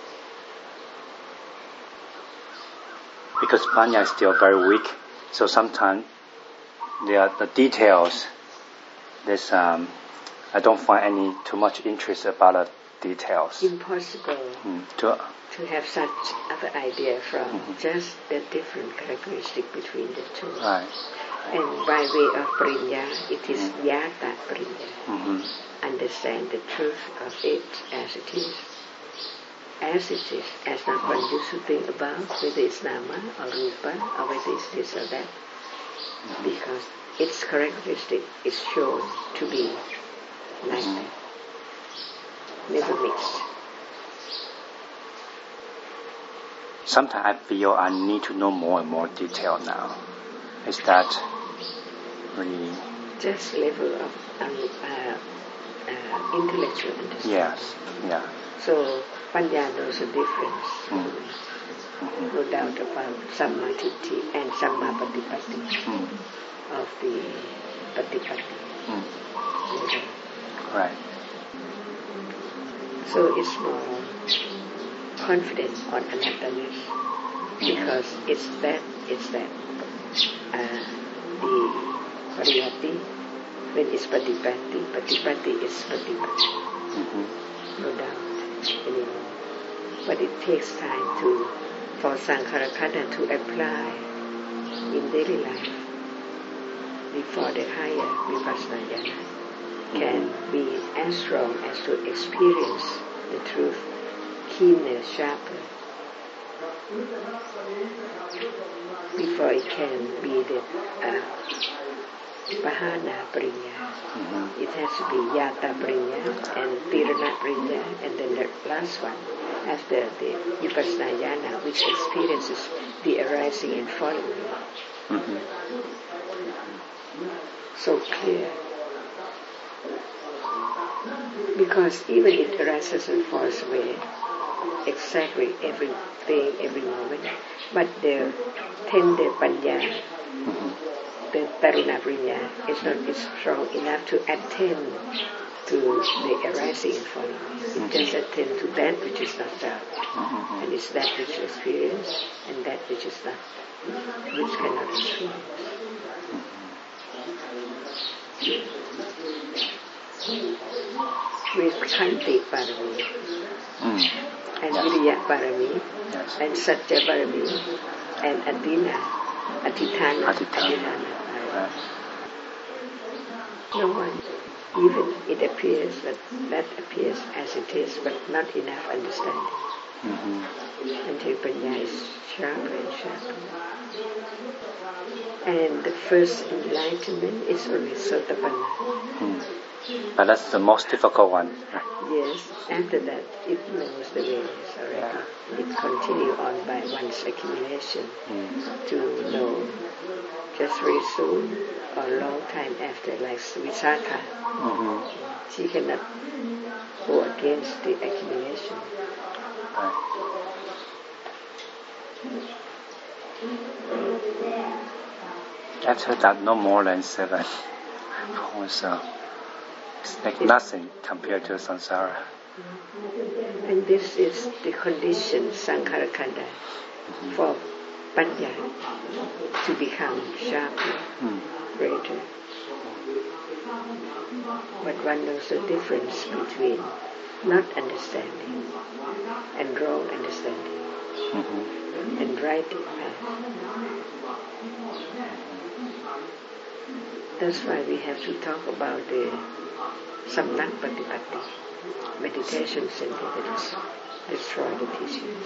Speaker 1: Because Panya is still very weak, so sometimes there are the details. There's um, I don't find any too much interest about the details.
Speaker 2: Impossible
Speaker 1: mm, to
Speaker 2: to have such other idea from mm-hmm. just the different characteristic between the two.
Speaker 1: Right.
Speaker 2: And by way of parinya, it is mm-hmm. yata parinya.
Speaker 1: Mm-hmm.
Speaker 2: Understand the truth of it as it is. As it is, as not one used to think about whether it's nama or rupa or whether it's this or that. Mm-hmm. Because its characteristic is shown to be like mm-hmm. that. Never mixed.
Speaker 1: Sometimes I feel I need to know more and more detail now. Is that really...
Speaker 2: Just level of um, uh, uh, intellectual understanding.
Speaker 1: Yes, yeah.
Speaker 2: So, Panya knows the difference. Mm. Mm-hmm. No doubt about Sammatiti and Sammapatipatti mm. of the Patipatti. Mm. Yeah.
Speaker 1: Right.
Speaker 2: So it's more confident on anatthaness mm-hmm. because it's that, it's that. Uh, the pariyatti, when it's patipatti, patipatti is patipatti. Mm-hmm. No doubt anymore. But it takes time to, for Sankharakkhana to apply in daily life before the higher vipassana jnana. can be as strong as to experience the truth, keener, sharper, before it can be the uh, Pahana Parinya. Mm-hmm. It has to be Yata Parinya and Tirana Parinya, and then the last one, after the Vipassana Jnana, which experiences the arising and falling. Mm-hmm. So clear. Because even it arises and falls away, exactly everything, every moment, but the tender panya, mm-hmm. the taruna panya, is not is strong enough to attend to the arising and falling. Mm-hmm. It just attend to that which is not there, mm-hmm. and it's that which is experienced and that which is not, which cannot be experienced. With Khanti Parami, mm. and yes. Viriya Parami, yes. and Satya Parami, and Adina, Aditana, Aditana. Right. No one, even it appears that that appears as it is, but not enough understanding. Mm-hmm. Until Panya is sharper and sharper. And the first enlightenment is only Sotapanna. Mm.
Speaker 1: But that's the most difficult one.
Speaker 2: Yes, after that it knows the ways already. Yeah. It continues on by one's accumulation mm. to know just very soon or a long time after, like Visakha. Mm-hmm. She cannot go against the accumulation.
Speaker 1: Right. After that, no more than seven. So it's like nothing compared to samsara.
Speaker 2: And this is the condition, sankhara khanda, mm-hmm. for panya to become sharper, mm. greater. But one knows the difference between not understanding and wrong understanding, mm-hmm. and right path. That's why we have to talk about the Samnak Patipatti, meditation center that is destroy the teachings.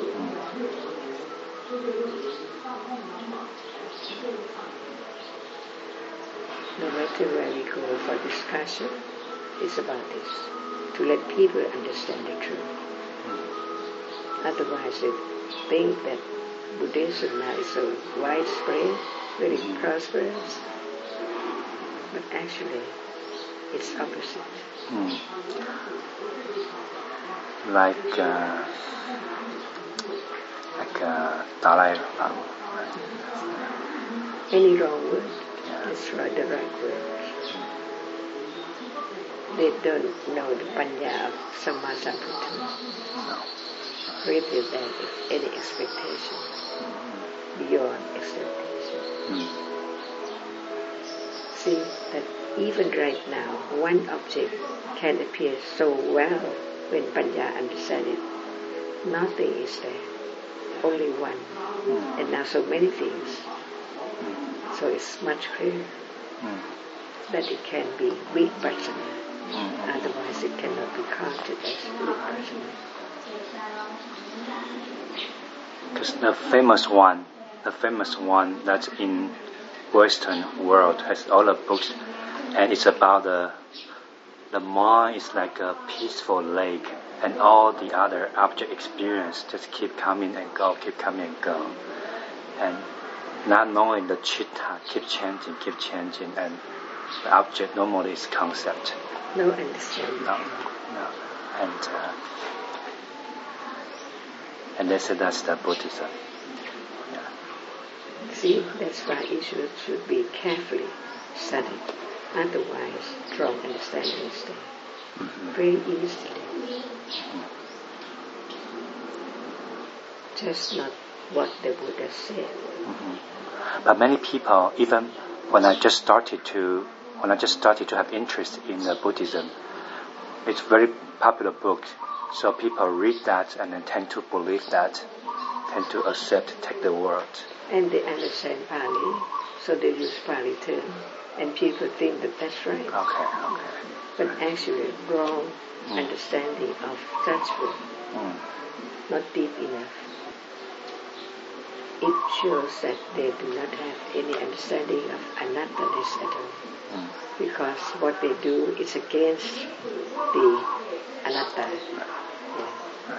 Speaker 2: No matter where we go for discussion, it's about this, to let people understand the truth. Otherwise they think that Buddhism now is so widespread, very mm-hmm. prosperous, but actually it's opposite. Mm.
Speaker 1: Like uh, like uh, Dalai Lama.
Speaker 2: Any wrong word, yeah. Destroy the right word. They don't know the panya of Sammasambuddha. No. Greater than any expectation, mm-hmm. beyond expectation. Mm. See that even right now, one object can appear so well when Panya understands it. Nothing is there, only one, mm. and now so many things. Mm. So it's much clearer mm. that it can be vipassana. Mm. Otherwise, it cannot be counted as vipassana.
Speaker 1: Because the famous one, the famous one that's in Western world has all the books, and it's about the the mind is like a peaceful lake, and all the other object experience just keep coming and go, keep coming and go, and not knowing the chitta keep changing, keep changing, and the object normally is concept.
Speaker 2: No understanding.
Speaker 1: No, no, and uh, and they say that's the Buddhism.
Speaker 2: See, that's why Ishvara should be carefully studied. Otherwise, wrong understanding is there. Mm-hmm. Very easily. Mm-hmm. Just not what the Buddha said.
Speaker 1: Mm-hmm. But many people, even when I just started to, when I just started to have interest in the Buddhism, it's a very popular book. So people read that and then tend to believe that, tend to accept, take the word.
Speaker 2: And they understand Pali, so they use Pali term, and people think that that's right.
Speaker 1: Okay, okay.
Speaker 2: but actually wrong
Speaker 1: mm.
Speaker 2: understanding of such food,
Speaker 1: mm.
Speaker 2: not deep enough. It shows that they do not have any understanding of anatta-ness at all,
Speaker 1: mm.
Speaker 2: because what they do is against the anatta. Yeah.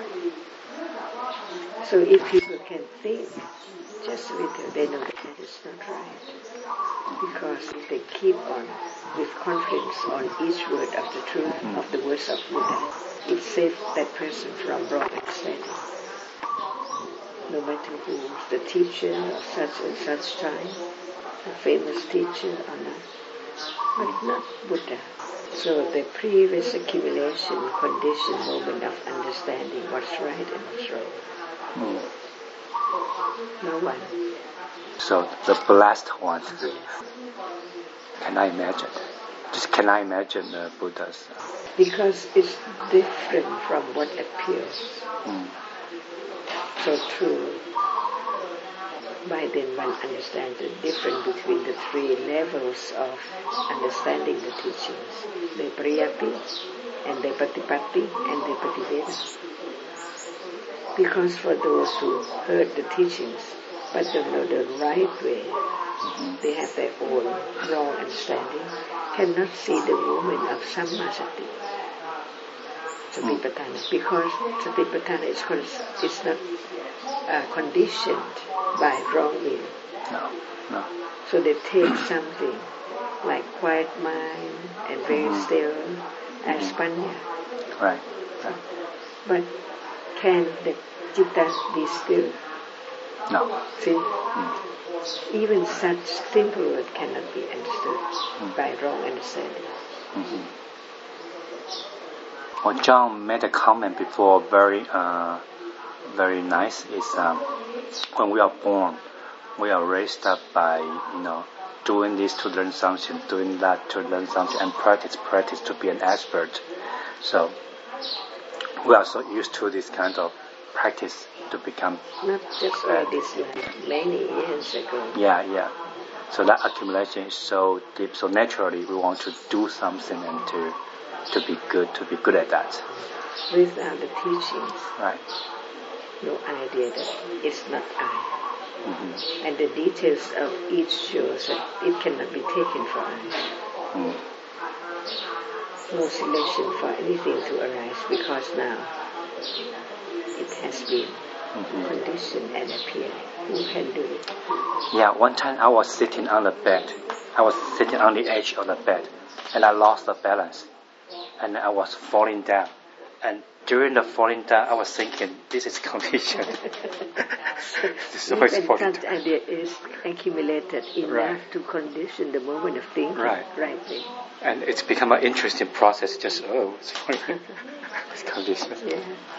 Speaker 2: So if people can think just a little, they know that that is not right. Because if they keep on with confidence on each word of the truth
Speaker 1: mm.
Speaker 2: of the words of Buddha, it saves that person from wrong understanding. No matter who, the teacher of such and such time, a famous teacher or not, but not Buddha. So the previous accumulation, condition, moment of understanding what's right and what's wrong.
Speaker 1: Mm.
Speaker 2: No one.
Speaker 1: So the blessed one. Can I imagine? Just can I imagine the Buddhas?
Speaker 2: Because it's different from what appears.
Speaker 1: Mm.
Speaker 2: So true. By then one understands the difference between the three levels of understanding the teachings. The Pariyatti, and the Patipatti, and the Pativedana. Because for those who heard the teachings, but don't know the right way, mm-hmm. they have their own wrong understanding, cannot see the movement of Sammasati, Satipatthana, mm. because Satipatthana is, con- is not uh, conditioned by wrong will.
Speaker 1: No, no.
Speaker 2: So they take something like quiet mind and very mm-hmm. still as mm-hmm. panya.
Speaker 1: Right, right.
Speaker 2: But can the citta be still?
Speaker 1: No.
Speaker 2: See?
Speaker 1: Mm.
Speaker 2: Even such simple word cannot be understood mm. by wrong understanding.
Speaker 1: Mm-hmm. Well, John made a comment before, very, uh, very nice. Is um, when we are born, we are raised up by, you know, doing this to learn something, doing that to learn something, and practice, practice to be an expert. So we are so used to this kind of practice to become.
Speaker 2: Not just all this life, many years ago.
Speaker 1: Yeah, yeah. So that accumulation is so deep. So naturally, we want to do something and to to be good, to be good at that.
Speaker 2: Without the teachings,
Speaker 1: right?
Speaker 2: No idea that it's not I.
Speaker 1: Mm-hmm.
Speaker 2: And the details of each shows that it cannot be taken for us.
Speaker 1: Mm.
Speaker 2: No selection for anything to arise, because now it has been mm-hmm. conditioned and appeared. Who can do it?
Speaker 1: Yeah, one time I was sitting on the bed. I was sitting on the edge of the bed, and I lost the balance, and I was falling down. And during the falling down, I was thinking, this is conditioned.
Speaker 2: So even that idea is accumulated enough
Speaker 1: right.
Speaker 2: to condition the moment of thinking
Speaker 1: right.
Speaker 2: rightly.
Speaker 1: And it's become an interesting process. Just oh, it's, it's conditioned.
Speaker 2: Yeah.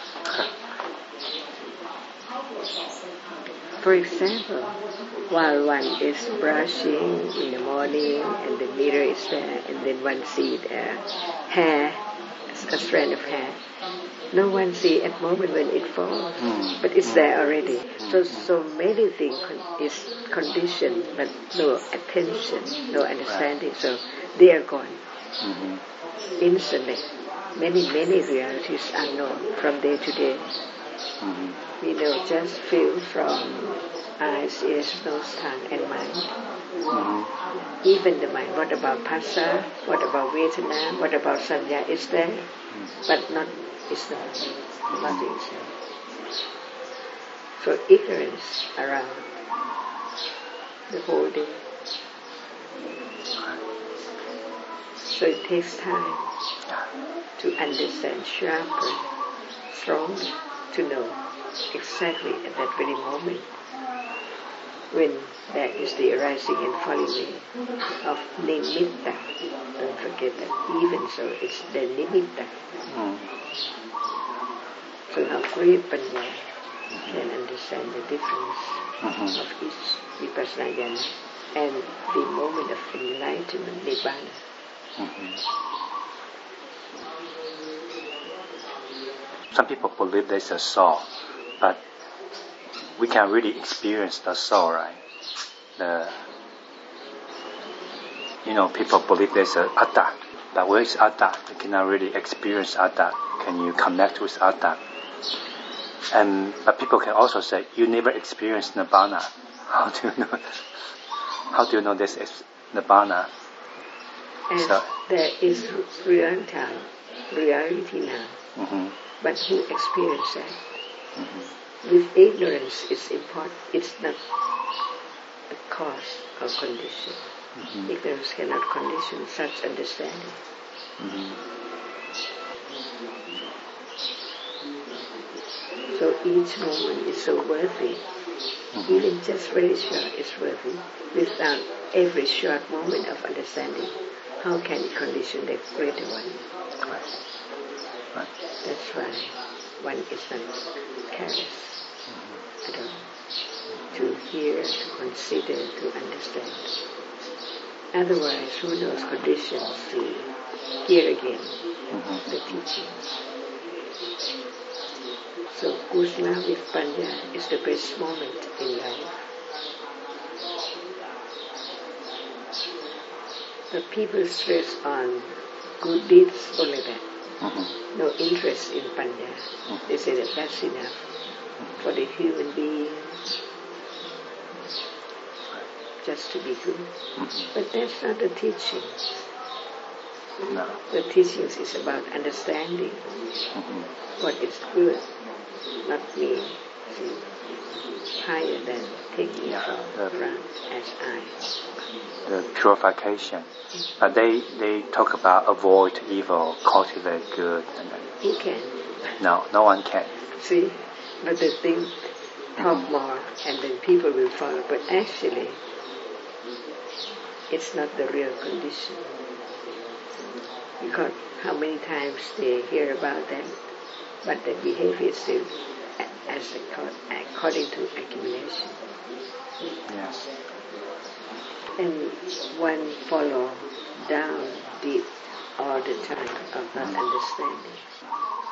Speaker 2: For example, while one is brushing in the morning and the mirror is there, and then one sees a hair, a strand of hair. No one sees at the moment when it falls, mm. but it's mm. there already. Mm. So, so many things con- is conditioned, but no attention, no understanding. Right. So they are gone mm-hmm. instantly. Many, many realities are known from day to day. Mm-hmm. We know just feel from eyes, ears, nose, tongue, and mind. Mm-hmm. Even the mind. What about Phassa? What about Vedana? What about Sanya? Is there, mm-hmm. but not. It's not. Mm-hmm. Nothing is there. So ignorance around the whole day. So it takes time to understand sharper, stronger, to know exactly at that very moment when there is the arising and falling away of nimitta. Don't forget that. Even so, it's the nimitta. Mm. So now great Panya can understand the difference mm-hmm. of each vipassana jhana and the moment of enlightenment, nibbana.
Speaker 1: Mm-hmm. Some people believe there's a soul, but we can really experience the soul, right? The, you know, people believe there's a atta, But where is Atta? You cannot really experience Atta. Can you connect with Atta? And but people can also say, you never experienced Nibbana. How do you know? How do you know this is Nibbana?
Speaker 2: And
Speaker 1: So,
Speaker 2: there is real time, reality now.
Speaker 1: mm-hmm.
Speaker 2: But who experiences that?
Speaker 1: Mm-hmm.
Speaker 2: With ignorance, it's important. It's not a cause or condition. Mm-hmm. Ignorance cannot condition such understanding.
Speaker 1: Mm-hmm.
Speaker 2: So each moment is so worthy. Mm-hmm. Even just very short is worthy. Without every short moment of understanding, how can it condition the greater one?
Speaker 1: Right. Right.
Speaker 2: That's why one is not careless mm-hmm. at all. To hear, to consider, to understand. Otherwise, who knows conditions to hear again mm-hmm. the teachings. So Kusala with Panya is the best moment in life. But people stress on good deeds only that. Mm-hmm. No interest in Panya. Mm-hmm. They say that that's enough mm-hmm. for the human being just to be good. Mm-hmm. But that's not the teaching.
Speaker 1: No.
Speaker 2: The teachings is about understanding mm-hmm. what is good, not me. See, higher than taking yeah, from, from as I.
Speaker 1: The purification. Mm-hmm. But they, they talk about avoid evil, cultivate good. And then,
Speaker 2: who can?
Speaker 1: No, no one can.
Speaker 2: See, but the thing talk mm-hmm. more and then people will follow. But actually, it's not the real condition. Because how many times they hear about them, but the behavior is still as according to accumulation.
Speaker 1: Yes.
Speaker 2: And one follow down deep all the time of not understanding.